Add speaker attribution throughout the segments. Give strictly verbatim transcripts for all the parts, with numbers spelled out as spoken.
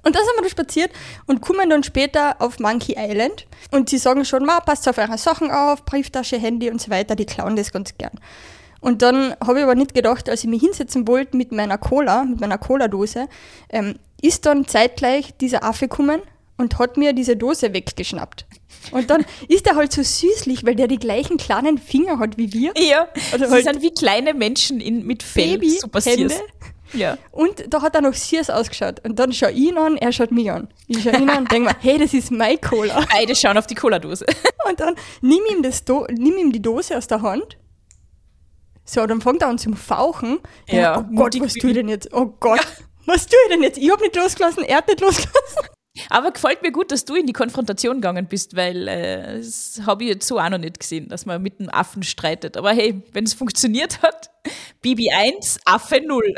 Speaker 1: Und da sind wir da spaziert und kommen dann später auf Monkey Island. Und sie sagen schon, ma, passt auf eure Sachen auf, Brieftasche, Handy und so weiter, die klauen das ganz gern. Und dann habe ich aber nicht gedacht, als ich mich hinsetzen wollte mit meiner Cola, mit meiner Cola-Dose, ähm, ist dann zeitgleich dieser Affe gekommen und hat mir diese Dose weggeschnappt. Und dann ist er halt so süßlich, weil der die gleichen kleinen Finger hat wie wir.
Speaker 2: Ja,
Speaker 1: also
Speaker 2: sie
Speaker 1: halt
Speaker 2: sind wie kleine Menschen in, mit Fell.
Speaker 1: Baby
Speaker 2: Super süß.
Speaker 1: Ja. Und da hat er noch süß ausgeschaut. Und dann schaue ich ihn an, er schaut mich an. Ich schaue ihn an und denke mir, hey, das ist meine Cola.
Speaker 2: Beide schauen auf die Cola-Dose.
Speaker 1: Und dann nimm ihm, das Do- nimm ihm die Dose aus der Hand. So, dann fängt er an zum Fauchen.
Speaker 2: Ja,
Speaker 1: oh Gott, was tue ich denn jetzt? Oh Gott, ja. was tue ich denn jetzt? Ich habe nicht losgelassen, er hat nicht losgelassen.
Speaker 2: Aber gefällt mir gut, dass du in die Konfrontation gegangen bist, weil äh, das habe ich jetzt so auch noch nicht gesehen, dass man mit einem Affen streitet. Aber hey, wenn es funktioniert hat, Bibi eins, Affe null.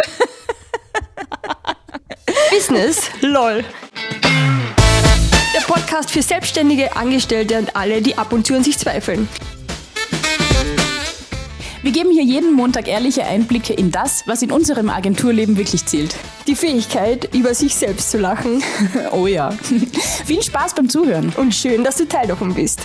Speaker 1: Business, lol. Der Podcast für Selbstständige, Angestellte und alle, die ab und zu an sich zweifeln.
Speaker 2: Wir geben hier jeden Montag ehrliche Einblicke in das, was in unserem Agenturleben wirklich zählt.
Speaker 1: Die Fähigkeit, über sich selbst zu lachen.
Speaker 2: Oh ja. Viel Spaß beim Zuhören.
Speaker 1: Und schön, dass du Teil davon bist.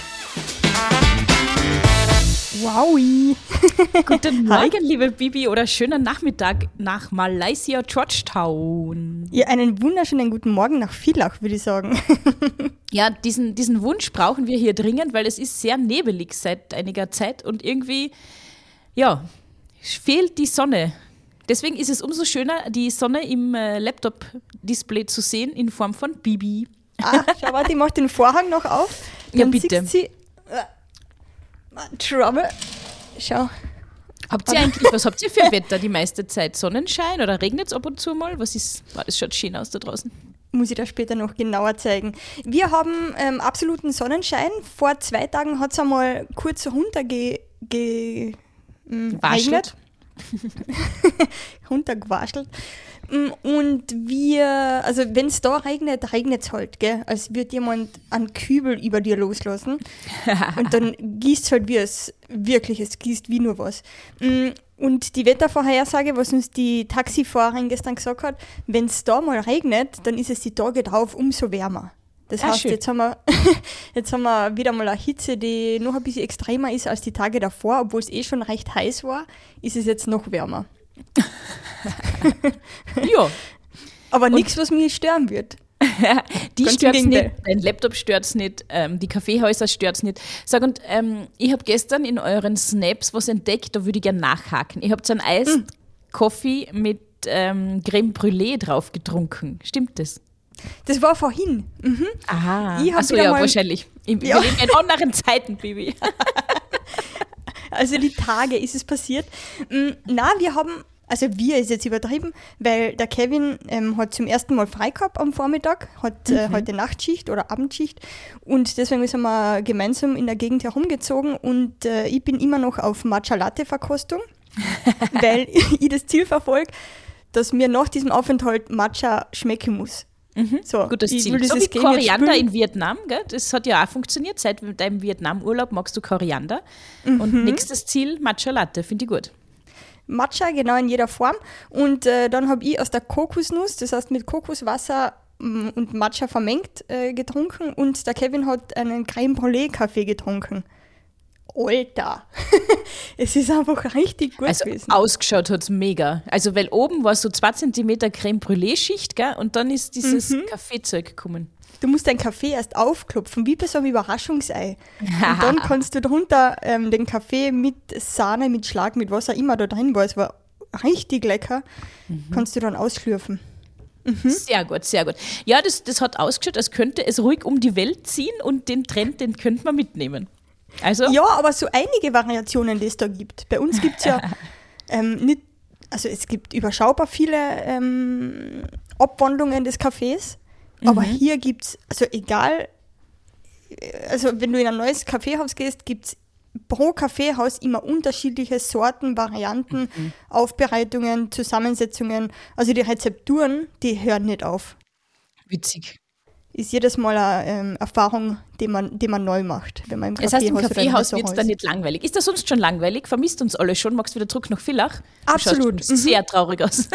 Speaker 1: Wowi.
Speaker 2: Guten Morgen, liebe Bibi, oder schönen Nachmittag nach Malaysia, Georgetown.
Speaker 1: Ja, einen wunderschönen guten Morgen nach Villach, würde ich sagen.
Speaker 2: Ja, diesen, diesen Wunsch brauchen wir hier dringend, weil es ist sehr nebelig seit einiger Zeit und irgendwie... Ja, fehlt die Sonne. Deswegen ist es umso schöner, die Sonne im äh, Laptop-Display zu sehen in Form von Bibi.
Speaker 1: Ah, schau mal, die macht den Vorhang noch auf. Dann
Speaker 2: ja, bitte.
Speaker 1: Sie, äh, Trouble. Schau.
Speaker 2: Habt ihr eigentlich, was habt ihr für Wetter die meiste Zeit? Sonnenschein oder regnet es ab und zu mal? Was ist, oh, das schaut schön aus da draußen.
Speaker 1: Muss ich da später noch genauer zeigen. Wir haben ähm, absoluten Sonnenschein. Vor zwei Tagen hat es einmal kurz runterge... Ge,
Speaker 2: Gewaschelt.
Speaker 1: runtergewaschelt. Und wir, also wenn es da regnet, regnet es halt, gell? Als würde jemand einen Kübel über dir loslassen. Und dann gießt es halt wie es wirklich, es gießt wie nur was. Und die Wettervorhersage, was uns die Taxifahrerin gestern gesagt hat, wenn es da mal regnet, dann ist es die Tage drauf umso wärmer. Das
Speaker 2: ah,
Speaker 1: heißt,
Speaker 2: schön.
Speaker 1: jetzt haben, wir, jetzt haben wir wieder mal eine Hitze, die noch ein bisschen extremer ist als die Tage davor. Obwohl es eh schon recht heiß war, ist es jetzt noch wärmer.
Speaker 2: Ja.
Speaker 1: Aber nichts, was mich stören wird.
Speaker 2: Die stört es nicht, dein Laptop stört es nicht, ähm, die Kaffeehäuser stört es nicht. Sag, und ähm, ich habe gestern in euren Snaps was entdeckt, da würde ich gerne nachhaken. Ihr habt so einen Iced Coffee mit ähm, Creme Brûlée drauf getrunken. Stimmt das?
Speaker 1: Das war vorhin. Mhm.
Speaker 2: Aha,
Speaker 1: ich
Speaker 2: achso, ja,
Speaker 1: mal,
Speaker 2: wahrscheinlich. Ich,
Speaker 1: ja.
Speaker 2: Wir leben in anderen Zeiten, Bibi.
Speaker 1: Also die Tage ist es passiert. Na, wir haben, also wir ist jetzt übertrieben, weil der Kevin ähm, hat zum ersten Mal frei gehabt am Vormittag, hat mhm. äh, heute Nachtschicht oder Abendschicht und deswegen sind wir gemeinsam in der Gegend herumgezogen und äh, ich bin immer noch auf Matcha-Latte-Verkostung, weil ich das Ziel verfolge, dass mir nach diesem Aufenthalt Matcha schmecken muss.
Speaker 2: Mhm.
Speaker 1: So,
Speaker 2: gutes Ziel. So wie Koriander in Vietnam, gell? Das hat ja auch funktioniert. Seit deinem Vietnam-Urlaub magst du Koriander. Mhm. Und nächstes Ziel Matcha Latte, finde ich gut.
Speaker 1: Matcha, genau in jeder Form. Und äh, dann habe ich aus der Kokosnuss, das heißt mit Kokoswasser m- und Matcha vermengt, äh, getrunken. Und der Kevin hat einen Crème Brûlée Kaffee getrunken. Alter, es ist einfach richtig gut
Speaker 2: also
Speaker 1: gewesen.
Speaker 2: Ausgeschaut hat es mega. Also weil oben war so zwei Zentimeter Crème Brûlée-Schicht, gell? Und dann ist dieses mhm. Kaffeezeug gekommen.
Speaker 1: Du musst deinen Kaffee erst aufklopfen, wie bei so einem Überraschungsei. Und dann kannst du darunter ähm, den Kaffee mit Sahne, mit Schlag, mit was auch immer da drin war, es war richtig lecker, mhm. kannst du dann ausschlürfen. Mhm.
Speaker 2: Sehr gut, sehr gut. Ja, das, das hat ausgeschaut, als könnte es ruhig um die Welt ziehen und den Trend, den könnte man mitnehmen. Also?
Speaker 1: Ja, aber so einige Variationen, die es da gibt. Bei uns gibt es ja ähm, nicht, also es gibt überschaubar viele ähm, Abwandlungen des Kaffees, mhm. aber hier gibt es, also egal, also wenn du in ein neues Kaffeehaus gehst, gibt es pro Kaffeehaus immer unterschiedliche Sorten, Varianten, mhm. Aufbereitungen, Zusammensetzungen. Also die Rezepturen, die hören nicht auf.
Speaker 2: Witzig.
Speaker 1: ist jedes Mal eine ähm, Erfahrung, die man, die man neu macht. Wenn man im
Speaker 2: Das heißt, im
Speaker 1: Kaffeehaus oder im
Speaker 2: Kaffeehaus wird es
Speaker 1: Restaurant
Speaker 2: dann
Speaker 1: ist.
Speaker 2: nicht langweilig. Ist das sonst schon langweilig? Vermisst uns alle schon? Magst du wieder zurück nach Villach? Du
Speaker 1: Absolut.
Speaker 2: schaust schon sehr traurig aus.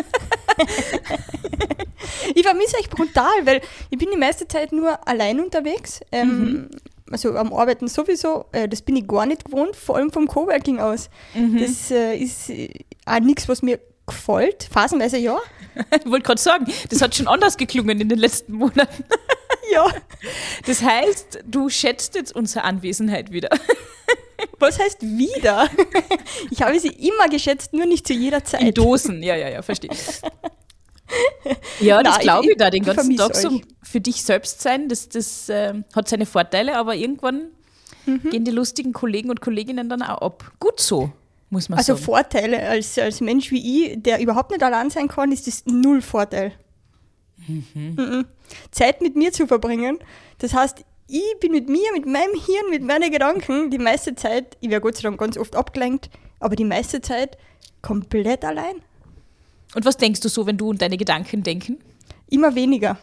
Speaker 1: Ich vermisse euch brutal, weil ich bin die meiste Zeit nur allein unterwegs. Ähm, mhm. Also am Arbeiten sowieso. Äh, das bin ich gar nicht gewohnt, vor allem vom Coworking aus. Mhm. Das äh, ist äh, auch nichts, was mir gefällt. Phasenweise ja.
Speaker 2: Ich wollte gerade sagen, das hat schon anders geklungen in den letzten Monaten.
Speaker 1: Ja.
Speaker 2: Das heißt, du schätzt jetzt unsere Anwesenheit wieder.
Speaker 1: Was heißt wieder? Ich habe sie immer geschätzt, nur nicht zu jeder Zeit.
Speaker 2: In Dosen, ja, ja, ja, verstehe. Ja, das glaube ich, ich da, den ganzen Tag euch. So für dich selbst sein, das, das äh, hat seine Vorteile, aber irgendwann mhm. gehen die lustigen Kollegen und Kolleginnen dann auch ab. Gut so, muss man
Speaker 1: also
Speaker 2: sagen. Also
Speaker 1: Vorteile, als, als Mensch wie ich, der überhaupt nicht allein sein kann, ist das null Vorteil. Mhm. Mhm. Zeit mit mir zu verbringen, das heißt, ich bin mit mir, mit meinem Hirn, mit meinen Gedanken die meiste Zeit, ich werde Gott sei Dank ganz oft abgelenkt, aber die meiste Zeit komplett allein.
Speaker 2: Und was denkst du so, wenn du und deine Gedanken denken?
Speaker 1: Immer weniger.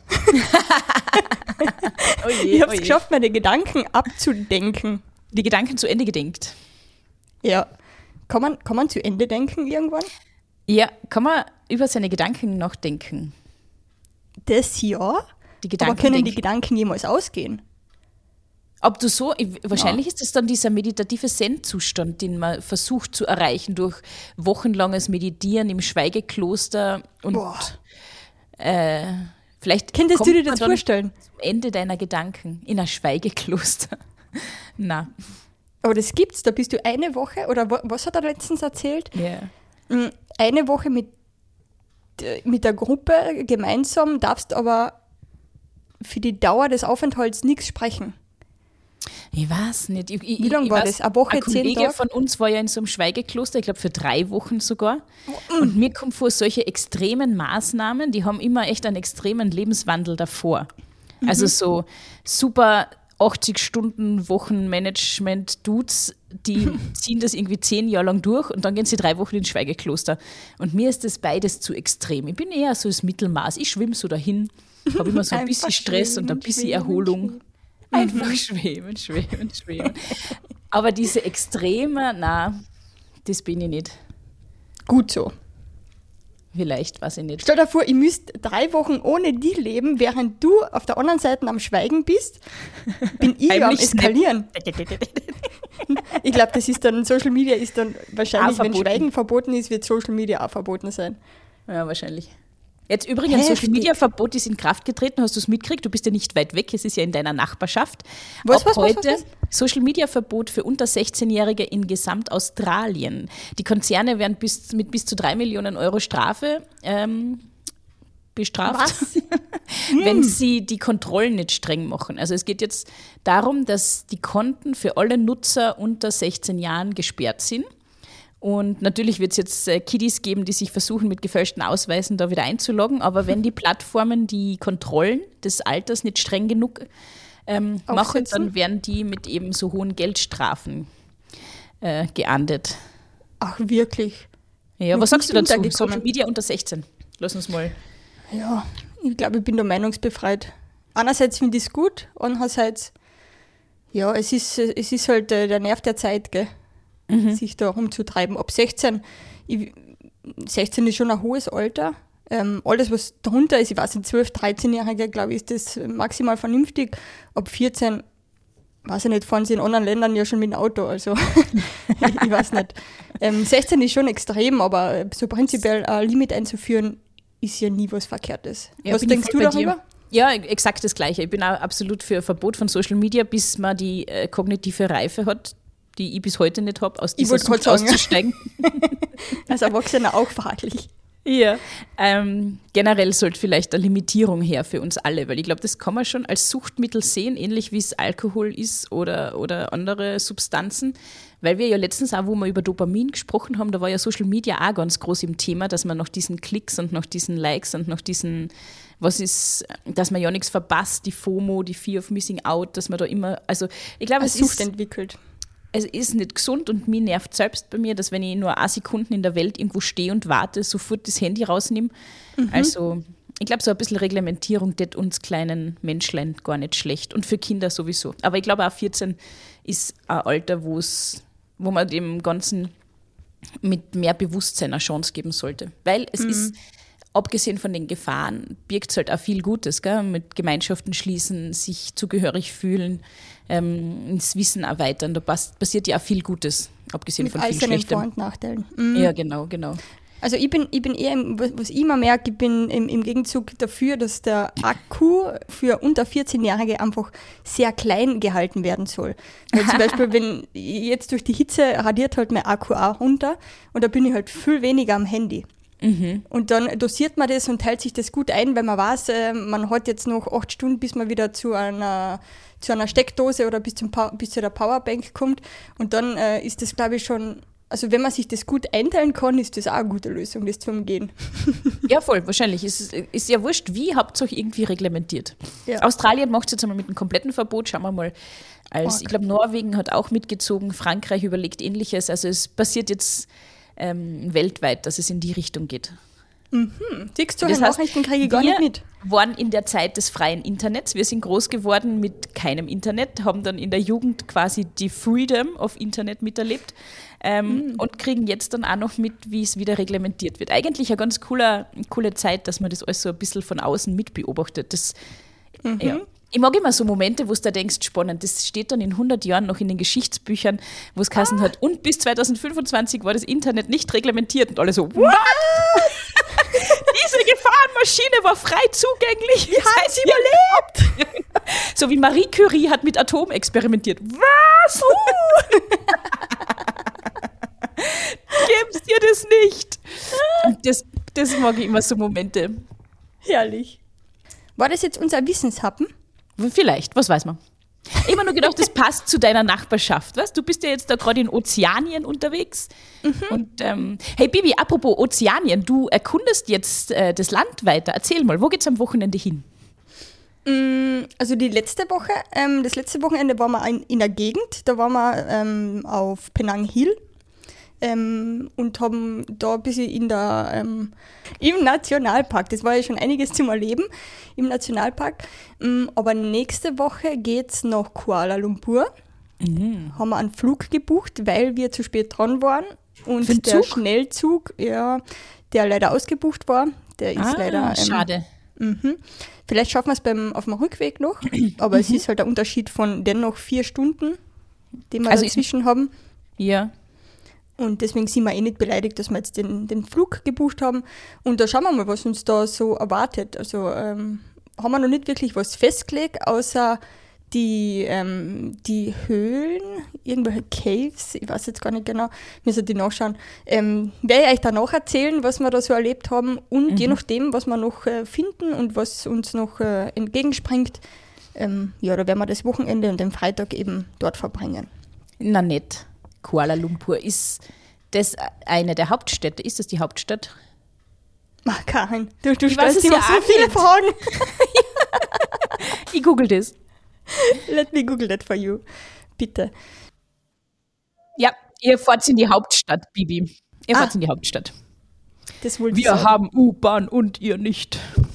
Speaker 1: oh je, ich habe es oh geschafft, meine Gedanken abzudenken.
Speaker 2: Die Gedanken zu Ende gedenkt.
Speaker 1: Ja. Kann man, kann man zu Ende denken irgendwann?
Speaker 2: Ja, kann man über seine Gedanken nachdenken.
Speaker 1: Das ja.
Speaker 2: Die Gedanken
Speaker 1: aber können
Speaker 2: denken.
Speaker 1: die Gedanken jemals ausgehen?
Speaker 2: Ob du so, wahrscheinlich ja. ist das dann dieser meditative Zen-Zustand, den man versucht zu erreichen durch wochenlanges Meditieren im Schweigekloster und äh, vielleicht
Speaker 1: Könntest
Speaker 2: kommt
Speaker 1: du dir das
Speaker 2: man
Speaker 1: vorstellen?
Speaker 2: Zum Ende deiner Gedanken in ein Schweigekloster. Na.
Speaker 1: Aber das gibt's, da bist du eine Woche, oder was hat er letztens erzählt?
Speaker 2: Ja.
Speaker 1: Eine Woche mit, mit der Gruppe gemeinsam, darfst aber für die Dauer des Aufenthalts nichts sprechen.
Speaker 2: Ich weiß nicht. Ich, ich,
Speaker 1: Wie lange war
Speaker 2: weiß,
Speaker 1: das? Eine Woche,
Speaker 2: ein
Speaker 1: zehn
Speaker 2: Kollege
Speaker 1: Tage?
Speaker 2: von uns war ja in so einem Schweigekloster, ich glaube für drei Wochen sogar. Und mir kommt vor, solche extremen Maßnahmen, die haben immer echt einen extremen Lebenswandel davor. Mhm. Also so super achtzig Stunden Wochenmanagement-Dudes, die ziehen das irgendwie zehn Jahre lang durch und dann gehen sie drei Wochen ins Schweigekloster. Und mir ist das beides zu extrem. Ich bin eher so das Mittelmaß. Ich schwimme so dahin, habe immer so ein bisschen Stress und ein bisschen schwimmen, Erholung. Schwimmen. Einfach mhm. schwimmen, schwimmen, schwimmen. Aber diese Extreme, na, das bin ich nicht.
Speaker 1: Gut so.
Speaker 2: Vielleicht, weiß ich nicht.
Speaker 1: Stell dir vor, ich müsste drei Wochen ohne die leben, während du auf der anderen Seite am Schweigen bist, bin ich am Eskalieren. Ich glaube, das ist dann, Social Media ist dann wahrscheinlich, wenn Schweigen verboten ist, wird Social Media auch verboten sein.
Speaker 2: Ja, wahrscheinlich. Jetzt übrigens, Social Media Verbot ist in Kraft getreten, hast du es mitgekriegt? Du bist ja nicht weit weg, es ist ja in deiner Nachbarschaft.
Speaker 1: Was,
Speaker 2: Ab
Speaker 1: was,
Speaker 2: heute
Speaker 1: was, was?
Speaker 2: Social Media Verbot für unter sechzehnjährige in Gesamtaustralien. Die Konzerne werden bis, mit bis zu drei Millionen Euro Strafe ähm, bestraft, wenn hm. sie die Kontrollen nicht streng machen. Also es geht jetzt darum, dass die Konten für alle Nutzer unter sechzehn Jahren gesperrt sind. Und natürlich wird es jetzt äh, Kiddies geben, die sich versuchen, mit gefälschten Ausweisen da wieder einzuloggen. Aber wenn die Plattformen die Kontrollen des Alters nicht streng genug ähm, machen, dann werden die mit eben so hohen Geldstrafen äh, geahndet.
Speaker 1: Ach, wirklich?
Speaker 2: Ja, was sagst du dazu? Social Media unter sechzehn. Lass uns mal.
Speaker 1: Ja, ich glaube, ich bin da meinungsbefreit. Einerseits finde ich es gut, andererseits, ja, es ist, es ist halt äh, der Nerv der Zeit, gell? Mhm. Sich da rumzutreiben. Ab sechzehn, ich, sechzehn ist schon ein hohes Alter. Ähm, alles, was darunter ist, ich weiß nicht, zwölf-, dreizehnjährige, glaube ich, ist das maximal vernünftig. Ab vierzehn, weiß ich nicht, fahren sie in anderen Ländern ja schon mit dem Auto, also ich, ich weiß nicht. Ähm, sechzehn ist schon extrem, aber so prinzipiell ein Limit einzuführen, ist ja nie was Verkehrtes.
Speaker 2: Ja,
Speaker 1: was denkst du darüber?
Speaker 2: Dir? Ja, exakt das Gleiche. Ich bin auch absolut für Verbot von Social Media, bis man die äh, kognitive Reife hat, die ich bis heute nicht habe, aus dieser Sucht auszusteigen.
Speaker 1: Als Erwachsener auch fraglich.
Speaker 2: Ja, ähm, generell sollte vielleicht eine Limitierung her für uns alle, weil ich glaube, das kann man schon als Suchtmittel sehen, ähnlich wie es Alkohol ist oder, oder andere Substanzen, weil wir ja letztens auch, wo wir über Dopamin gesprochen haben, da war ja Social Media auch ganz groß im Thema, dass man nach diesen Klicks und nach diesen Likes und nach diesen, was ist, dass man ja nichts verpasst, die FOMO, die Fear of Missing Out, dass man da immer, also ich glaube, es
Speaker 1: Sucht
Speaker 2: ist
Speaker 1: entwickelt.
Speaker 2: Es ist nicht gesund und mir nervt selbst bei mir, dass wenn ich nur eine Sekunde in der Welt irgendwo stehe und warte, sofort das Handy rausnehme. Mhm. Also Ich glaube, so ein bisschen Reglementierung tät uns kleinen Menschlein gar nicht schlecht und für Kinder sowieso. Aber ich glaube auch vierzehn ist ein Alter, wo's, wo man dem Ganzen mit mehr Bewusstsein eine Chance geben sollte. Weil es mhm. ist, abgesehen von den Gefahren, birgt es halt auch viel Gutes, gell? Mit Gemeinschaften schließen, sich zugehörig fühlen, ähm, das Wissen erweitern. Da pass- passiert ja auch viel Gutes, abgesehen
Speaker 1: mit
Speaker 2: von
Speaker 1: all
Speaker 2: viel
Speaker 1: seinen
Speaker 2: Schlechtem.
Speaker 1: Vor- und Nachteilen. Mhm.
Speaker 2: Ja, genau, genau.
Speaker 1: Also ich bin, ich bin eher, im, was was ich immer merke, ich bin im, im Gegenzug dafür, dass der Akku für unter vierzehn-Jährige einfach sehr klein gehalten werden soll. Weil zum Beispiel, wenn jetzt durch die Hitze radiert halt mein Akku auch runter und da bin ich halt viel weniger am Handy. Mhm. Und dann dosiert man das und teilt sich das gut ein, weil man weiß, äh, man hat jetzt noch acht Stunden, bis man wieder zu einer, zu einer Steckdose oder bis, zum pa- bis zu der Powerbank kommt. Und dann äh, ist das, glaube ich, schon... Also wenn man sich das gut einteilen kann, ist das auch eine gute Lösung, das zu umgehen.
Speaker 2: Ja, voll, wahrscheinlich. Es ist, ist ja wurscht, wie, Hauptsache irgendwie reglementiert.
Speaker 1: Ja.
Speaker 2: Australien macht es jetzt einmal mit einem kompletten Verbot, schauen wir mal. Als,
Speaker 1: Org.
Speaker 2: ich glaube, Norwegen hat auch mitgezogen, Frankreich überlegt Ähnliches. Also es passiert jetzt ähm, weltweit, dass es in die Richtung geht.
Speaker 1: Mhm. Siehst du,
Speaker 2: Das
Speaker 1: das
Speaker 2: heißt,
Speaker 1: Nachrichten kriege ich gar
Speaker 2: wir
Speaker 1: nicht mit.
Speaker 2: waren in der Zeit des freien Internets. Wir sind groß geworden mit keinem Internet, haben dann in der Jugend quasi die Freedom of Internet miterlebt ähm, mhm. und kriegen jetzt dann auch noch mit, wie es wieder reglementiert wird. Eigentlich eine ganz cooler, coole Zeit, dass man das alles so ein bisschen von außen mitbeobachtet. Das,
Speaker 1: Mhm.
Speaker 2: ja. Ich mag immer so Momente, wo du da denkst, spannend, das steht dann in hundert Jahren noch in den Geschichtsbüchern, wo es geheißen
Speaker 1: Ah.
Speaker 2: hat, und bis zweitausendfünfundzwanzig war das Internet nicht reglementiert und alle so, what? Diese Gefahrenmaschine war frei zugänglich.
Speaker 1: Wie haben sie überlebt?
Speaker 2: So wie Marie Curie hat mit Atom experimentiert. Was? Uh. Gib's dir das nicht? Und das, das mag ich immer so Momente.
Speaker 1: Herrlich. War das jetzt unser Wissenshappen?
Speaker 2: Vielleicht, was weiß man. Ich habe mir nur gedacht, das passt zu deiner Nachbarschaft. Weißt? Du bist ja jetzt da gerade in Ozeanien unterwegs. Mhm. Und ähm, hey Bibi, apropos Ozeanien, du erkundest jetzt äh, das Land weiter. Erzähl mal, wo geht's am Wochenende hin?
Speaker 1: Also die letzte Woche, ähm, das letzte Wochenende waren wir in, in der Gegend. Da waren wir ähm, auf Penang Hill. Ähm, und haben da ein bisschen in der, ähm, im Nationalpark, das war ja schon einiges zum Erleben, im Nationalpark. Ähm, aber nächste Woche geht es nach Kuala Lumpur. Mhm. Haben wir einen Flug gebucht, weil wir zu spät dran waren. Und
Speaker 2: Für den
Speaker 1: der
Speaker 2: Zug?
Speaker 1: Schnellzug, ja, der leider ausgebucht war, der ist
Speaker 2: Ah,
Speaker 1: leider... Ähm,
Speaker 2: schade.
Speaker 1: Mhm. Vielleicht schaffen wir es beim auf dem Rückweg noch, aber mhm. es ist halt der Unterschied von dennoch vier Stunden, den wir
Speaker 2: Also
Speaker 1: dazwischen haben.
Speaker 2: Ja.
Speaker 1: Und deswegen sind wir eh nicht beleidigt, dass wir jetzt den, den Flug gebucht haben. Und da schauen wir mal, was uns da so erwartet. Also ähm, haben wir noch nicht wirklich was festgelegt, außer die, ähm, die Höhlen, irgendwelche Caves, ich weiß jetzt gar nicht genau, müssen die nachschauen. Ähm, werde ich euch danach erzählen, was wir da so erlebt haben und mhm. je nachdem, was wir noch äh, finden und was uns noch äh, entgegenspringt, ähm, ja, da werden wir das Wochenende und den Freitag eben dort verbringen.
Speaker 2: Na nett. Kuala Lumpur, ist das eine der Hauptstädte? Ist das die Hauptstadt?
Speaker 1: Ach, Karin, du, du
Speaker 2: Ich weiß
Speaker 1: stellst
Speaker 2: es
Speaker 1: immer
Speaker 2: ja
Speaker 1: so
Speaker 2: auch
Speaker 1: viele
Speaker 2: nicht.
Speaker 1: Fragen.
Speaker 2: Ich google das.
Speaker 1: Let me google that for you. Bitte.
Speaker 2: Ja, ihr fahrt in die Hauptstadt, Bibi. Ihr
Speaker 1: Ah.
Speaker 2: fahrt in die Hauptstadt.
Speaker 1: Das wollte ich
Speaker 2: Wir
Speaker 1: sagen.
Speaker 2: haben U-Bahn und ihr nicht.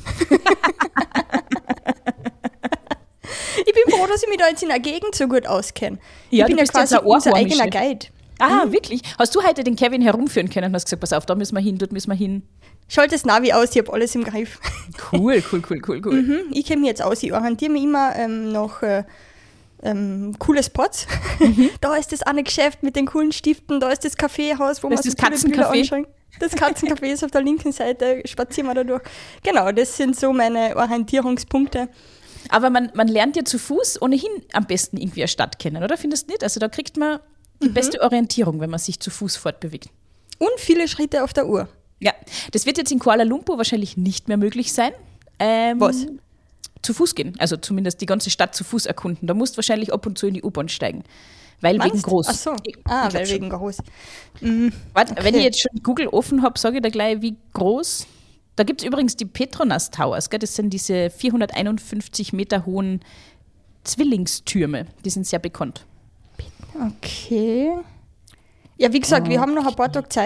Speaker 1: Ich bin froh, dass ich mich da jetzt in der Gegend so gut auskenne.
Speaker 2: Ja,
Speaker 1: ich bin
Speaker 2: du
Speaker 1: ja
Speaker 2: bist
Speaker 1: quasi
Speaker 2: jetzt ein
Speaker 1: unser
Speaker 2: Ohrwurmische.
Speaker 1: eigener Guide.
Speaker 2: Ah, wirklich? Hast du heute den Kevin herumführen können und hast gesagt, pass auf, da müssen wir hin, dort müssen wir hin.
Speaker 1: Schalt das Navi aus, ich habe alles im Griff.
Speaker 2: Cool, cool, cool, cool, cool.
Speaker 1: Mhm, ich kenne mich jetzt aus, ich orientiere mich immer ähm, nach äh, ähm, coole Spots.
Speaker 2: Mhm.
Speaker 1: Da ist das eine Geschäft mit den coolen Stiften, da ist das Kaffeehaus, wo
Speaker 2: Das
Speaker 1: man
Speaker 2: ist
Speaker 1: so
Speaker 2: das
Speaker 1: coole Bilder
Speaker 2: Katzencafé.
Speaker 1: anschauen. Das Katzencafé ist auf der linken Seite, spazieren wir da durch. Genau, das sind so meine Orientierungspunkte.
Speaker 2: Aber man, man lernt ja zu Fuß ohnehin am besten irgendwie eine Stadt kennen, oder? Findest du nicht? Also da kriegt man die
Speaker 1: Mhm.
Speaker 2: beste Orientierung, wenn man sich zu Fuß fortbewegt.
Speaker 1: Und viele Schritte auf der Uhr.
Speaker 2: Ja, das wird jetzt in Kuala Lumpur wahrscheinlich nicht mehr möglich sein. Ähm,
Speaker 1: Was?
Speaker 2: Zu Fuß gehen, also zumindest die ganze Stadt zu Fuß erkunden. Da musst du wahrscheinlich ab und zu in die U-Bahn steigen, weil
Speaker 1: Meinst?
Speaker 2: wegen groß.
Speaker 1: Ach so,
Speaker 2: Ich-
Speaker 1: ah,
Speaker 2: ich glaub
Speaker 1: weil
Speaker 2: schon.
Speaker 1: wegen groß. Mhm.
Speaker 2: Warte,
Speaker 1: Okay.
Speaker 2: wenn ich jetzt schon Google offen habe, sage ich da gleich, wie groß. Da gibt es übrigens die Petronas Towers, gell? Das sind diese vierhunderteinundfünfzig Meter hohen Zwillingstürme. Die sind sehr bekannt.
Speaker 1: Okay. Ja, wie gesagt, wir haben noch ein paar Tage Zeit.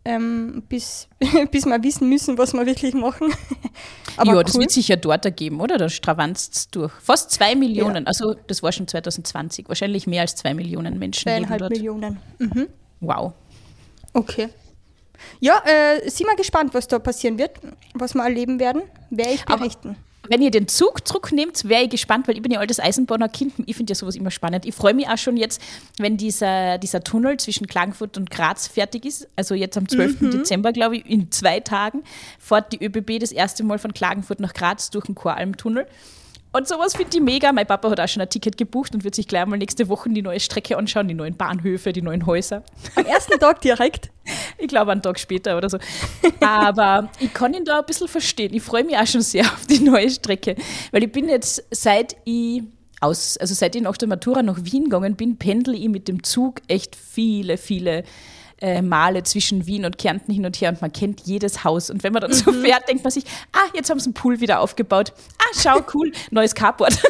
Speaker 1: ähm, bis, bis wir wissen müssen, was wir wirklich machen. Aber
Speaker 2: ja,
Speaker 1: cool.
Speaker 2: Das wird sich ja dort ergeben, oder? Da stravanzt durch. Fast zwei Millionen,
Speaker 1: Ja.
Speaker 2: also das war schon zwanzig zwanzig, wahrscheinlich mehr als zwei Millionen Menschen leben
Speaker 1: Zweieinhalb
Speaker 2: dort.
Speaker 1: Millionen. Mhm.
Speaker 2: Wow.
Speaker 1: Okay. Ja, äh, sind wir gespannt, was da passieren wird, was wir erleben werden. Werde ich
Speaker 2: Aber-
Speaker 1: berichten.
Speaker 2: Wenn ihr den Zug zurücknehmt, wäre ich gespannt, weil ich bin ja altes Eisenbahner Kind. Ich finde ja sowas immer spannend. Ich freue mich auch schon jetzt, wenn dieser, dieser Tunnel zwischen Klagenfurt und Graz fertig ist. Also jetzt am zwölften Dezember, glaube ich, in zwei Tagen fährt die ÖBB das erste Mal von Klagenfurt nach Graz durch den Choralmtunnel. Und sowas finde ich mega. Mein Papa hat auch schon ein Ticket gebucht und wird sich gleich mal nächste Woche die neue Strecke anschauen, die neuen Bahnhöfe, die neuen Häuser.
Speaker 1: Am ersten Tag direkt.
Speaker 2: Ich glaube, einen Tag später oder so. Aber ich kann ihn da ein bisschen verstehen. Ich freue mich auch schon sehr auf die neue Strecke. Weil ich bin jetzt, seit ich aus, also seit ich nach der Matura nach Wien gegangen bin, pendle ich mit dem Zug echt viele, viele äh, Male zwischen Wien und Kärnten hin und her und man kennt jedes Haus. Und wenn man dann so fährt, denkt man sich, ah, jetzt haben sie einen Pool wieder aufgebaut. Ah, schau, cool, neues Carport.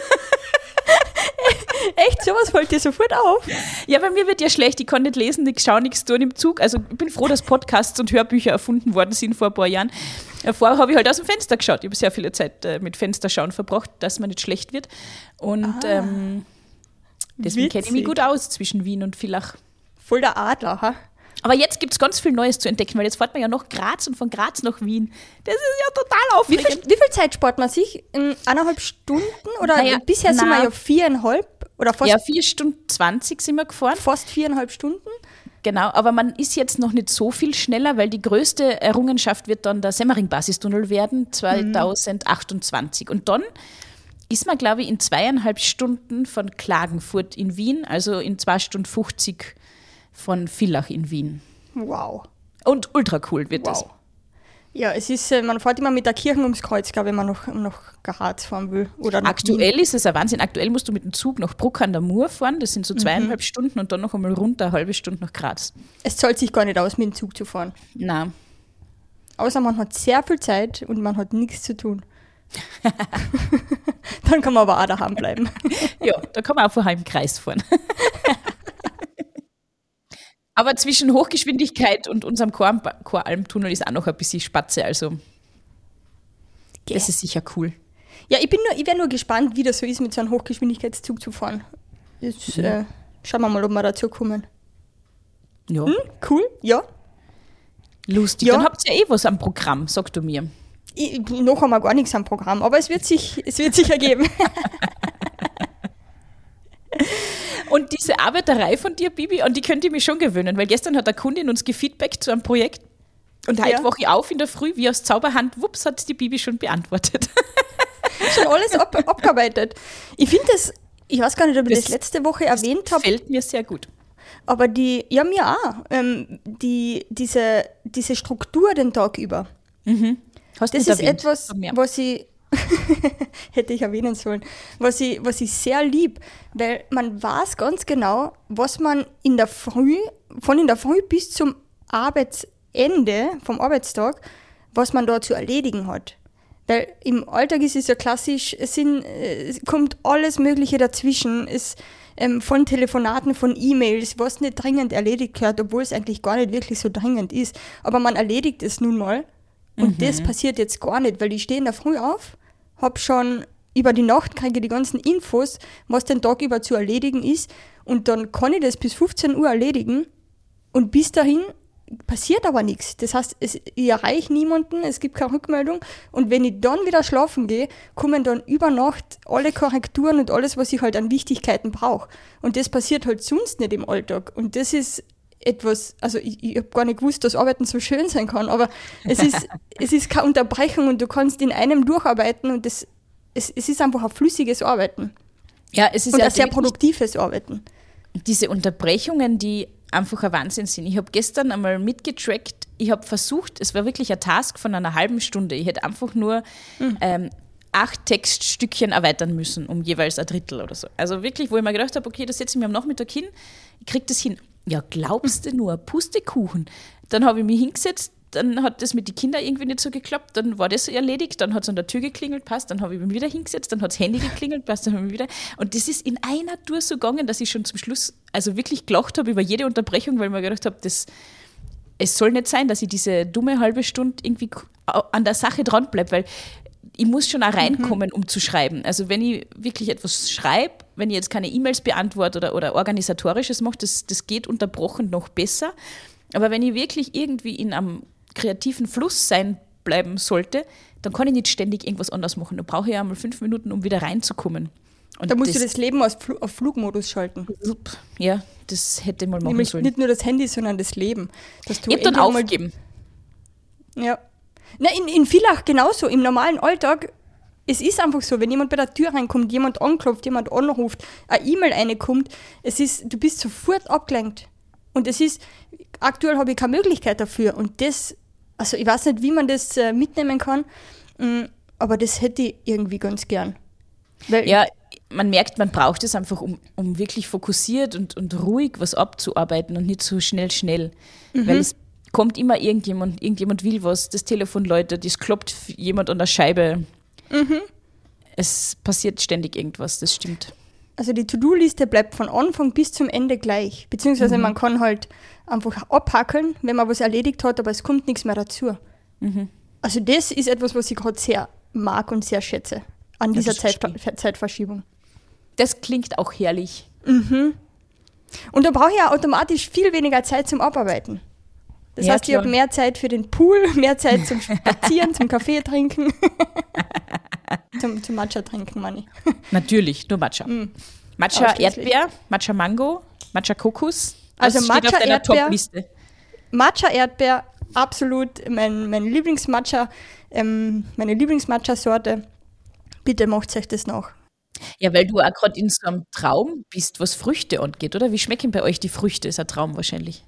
Speaker 1: Echt, sowas fällt dir sofort auf.
Speaker 2: Ja, bei mir wird ja schlecht, ich kann nicht lesen, ich schaue nichts tun im Zug. Also ich bin froh, dass Podcasts und Hörbücher erfunden worden sind vor ein paar Jahren. Vorher habe ich halt aus dem Fenster geschaut. Ich habe sehr viele Zeit äh, mit Fensterschauen verbracht, dass man nicht schlecht wird. Und
Speaker 1: Ah,
Speaker 2: ähm, deswegen kenne ich mich
Speaker 1: witzig.
Speaker 2: gut aus zwischen Wien und Villach.
Speaker 1: Voll der Adler, ha?
Speaker 2: Aber jetzt gibt es ganz viel Neues zu entdecken, weil jetzt fährt man ja nach Graz und von Graz nach Wien. Das ist ja total
Speaker 1: Wie
Speaker 2: aufregend.
Speaker 1: viel, wie viel Zeit spart man sich? In eineinhalb Stunden? Oder
Speaker 2: Naja,
Speaker 1: bisher sind
Speaker 2: na.
Speaker 1: wir ja viereinhalb oder fast,
Speaker 2: Ja, vier Stunden zwanzig sind wir gefahren.
Speaker 1: fast viereinhalb Stunden.
Speaker 2: Genau, aber man ist jetzt noch nicht so viel schneller, weil die größte Errungenschaft wird dann der Semmering-Basistunnel werden, zwanzig achtundzwanzig. Und dann ist man, glaube ich, in zweieinhalb Stunden von Klagenfurt in Wien, also in zwei Stunden fünfzig von Villach in Wien.
Speaker 1: Wow.
Speaker 2: Und ultra cool wird das.
Speaker 1: Wow. Ja, es ist, äh, man fährt immer mit der Kirche ums Kreuz, glaube ich, wenn man noch nach Graz fahren will. Oder nach Wien.
Speaker 2: Aktuell ist es ein Wahnsinn. Aktuell musst du mit dem Zug nach Bruck an der Mur fahren. Das sind so zweieinhalb Stunden und dann noch einmal runter eine halbe Stunde nach Graz.
Speaker 1: Es zahlt sich gar nicht aus, mit dem Zug zu fahren.
Speaker 2: Na,
Speaker 1: Außer man hat sehr viel Zeit und man hat nichts zu tun. Dann kann man aber auch daheim bleiben.
Speaker 2: ja, da kann man auch vorher im Kreis fahren. Aber zwischen Hochgeschwindigkeit und unserem Chor- Choralmtunnel ist auch noch ein bisschen Spatze. Also das ist sicher cool.
Speaker 1: Ja, ich bin nur, ich wäre nur gespannt, wie das so ist, mit so einem Hochgeschwindigkeitszug zu fahren. Das, äh, schauen wir mal, ob wir dazu kommen.
Speaker 2: Ja,
Speaker 1: Hm? Cool, ja.
Speaker 2: lustig.
Speaker 1: Ja.
Speaker 2: Dann habt ihr ja eh was am Programm, sagst du mir.
Speaker 1: Ich, noch haben wir gar nichts am Programm, aber es wird sich, es wird sich ergeben.
Speaker 2: Und diese Arbeiterei von dir, Bibi, an die könnt ihr mich schon gewöhnen, weil gestern hat eine Kundin uns gefeedbackt zu einem Projekt und heute
Speaker 1: Ja.
Speaker 2: wache ich auf in der Früh, wie aus Zauberhand, wups, hat die Bibi schon beantwortet.
Speaker 1: Schon alles ab, abgearbeitet. Ich finde das, ich weiß gar nicht, ob ich das,
Speaker 2: Das-
Speaker 1: letzte Woche erwähnt habe,
Speaker 2: Gefällt mir sehr gut.
Speaker 1: aber die, ja, mir auch, ähm, die, diese, diese Struktur den Tag über.
Speaker 2: Hast du
Speaker 1: Das
Speaker 2: nicht
Speaker 1: ist
Speaker 2: erwähnt?
Speaker 1: etwas,
Speaker 2: Sag mir.
Speaker 1: was ich, hätte ich erwähnen sollen, was ich, was ich sehr lieb, weil man weiß ganz genau, was man in der Früh, von in der Früh bis zum Arbeitsende vom Arbeitstag, was man da zu erledigen hat. Weil im Alltag ist es ja klassisch, es, sind, äh, es kommt alles Mögliche dazwischen, es, ähm, von Telefonaten, von E-Mails, was nicht dringend erledigt gehört, obwohl es eigentlich gar nicht wirklich so dringend ist. Aber man erledigt es nun mal. Und das passiert jetzt gar nicht, weil ich stehe in der Früh auf, habe schon über die Nacht, kriege die ganzen Infos, was den Tag über zu erledigen ist. Und dann kann ich das bis fünfzehn Uhr erledigen. Und bis dahin passiert aber nichts. Das heißt, es, ich erreiche niemanden, es gibt keine Rückmeldung. Und wenn ich dann wieder schlafen gehe, kommen dann über Nacht alle Korrekturen und alles, was ich halt an Wichtigkeiten brauche. Und das passiert halt sonst nicht im Alltag. Und das ist etwas, also ich, ich habe gar nicht gewusst, dass Arbeiten so schön sein kann, aber es ist, es ist keine Unterbrechung und du kannst in einem durcharbeiten und das, es, es ist einfach ein flüssiges Arbeiten
Speaker 2: Ja, es ist
Speaker 1: und
Speaker 2: ja
Speaker 1: ein sehr
Speaker 2: wirklich
Speaker 1: produktives Arbeiten.
Speaker 2: diese Unterbrechungen, die einfach ein Wahnsinn sind. Ich habe gestern einmal mitgetrackt, ich habe versucht, es war wirklich ein Task von einer halben Stunde, ich hätte einfach nur
Speaker 1: Mhm.
Speaker 2: ähm, acht Textstückchen erweitern müssen, um jeweils ein Drittel oder so. Also wirklich, wo ich mir gedacht habe, okay, das setze ich mir am Nachmittag hin, ich kriege das hin. Ja, glaubst du nur, Pustekuchen. Dann habe ich mich hingesetzt, dann hat das mit den Kindern irgendwie nicht so geklappt, dann war das erledigt, dann hat es an der Tür geklingelt, passt, dann habe ich mich wieder hingesetzt, dann hat das Handy geklingelt, passt, dann habe ich mich wieder. Und das ist in einer Tour so gegangen, dass ich schon zum Schluss also wirklich gelacht habe über jede Unterbrechung, weil ich mir gedacht habe, das, es soll nicht sein, dass ich diese dumme halbe Stunde irgendwie an der Sache dranbleibe, weil ich muss schon auch reinkommen, um zu schreiben. Also wenn ich wirklich etwas schreibe, wenn ich jetzt keine E-Mails beantworte oder, oder Organisatorisches mache, das, das geht unterbrochen noch besser. Aber wenn ich wirklich irgendwie in einem kreativen Fluss sein bleiben sollte, dann kann ich nicht ständig irgendwas anderes machen. Da brauche ich ja mal fünf Minuten, um wieder reinzukommen. Und
Speaker 1: da musst das, du das Leben auf, Fl- auf Flugmodus schalten.
Speaker 2: Ja, das hätte ich mal machen
Speaker 1: Nämlich
Speaker 2: sollen.
Speaker 1: nicht nur das Handy, sondern das Leben. Dass du
Speaker 2: ich habe dann aufgegeben.
Speaker 1: Ja. Na, in, in Villach genauso, im normalen Alltag, es ist einfach so, wenn jemand bei der Tür reinkommt, jemand anklopft, jemand anruft, eine E-Mail reinkommt, es ist, du bist sofort abgelenkt. Und es ist, aktuell habe ich keine Möglichkeit dafür. Und das, also ich weiß nicht, wie man das äh, mitnehmen kann, mh, aber das hätte ich irgendwie ganz gern. Weil
Speaker 2: ja, man merkt, man braucht es einfach, um, um wirklich fokussiert und, und ruhig was abzuarbeiten und nicht so schnell, schnell. Mhm. Weil es kommt immer irgendjemand, irgendjemand will was, das Telefon läutet, es klopft jemand an der Scheibe. Mhm. Es passiert ständig irgendwas, das stimmt.
Speaker 1: Also die To-Do-Liste bleibt von Anfang bis zum Ende gleich. Beziehungsweise mhm. man kann halt einfach abhackeln, wenn man was erledigt hat, aber es kommt nichts mehr dazu. Mhm. Also das ist etwas, was ich gerade sehr mag und sehr schätze an dieser ja, Zeit, Zeitverschiebung.
Speaker 2: Das klingt auch herrlich.
Speaker 1: Mhm. Und da brauche ich ja automatisch viel weniger Zeit zum Abarbeiten. Das ja, heißt, klar. Ich habe mehr Zeit für den Pool, mehr Zeit zum Spazieren, zum Kaffee trinken. zum, zum Matcha trinken, meine ich.
Speaker 2: Natürlich, nur Matcha. Mm. Matcha Erdbeer, Matcha Mango, Matcha Kokos. Das
Speaker 1: also
Speaker 2: steht
Speaker 1: Matcha
Speaker 2: auf deiner
Speaker 1: Erdbeer,
Speaker 2: Top-Liste.
Speaker 1: Matcha Erdbeer, absolut mein, mein Lieblingsmatcha, ähm, meine Lieblingsmatcha-Sorte. Bitte macht euch das nach.
Speaker 2: Ja, weil du auch gerade in so einem Traum bist, was Früchte angeht, oder? Wie schmecken bei euch die Früchte? Ist ein Traum wahrscheinlich.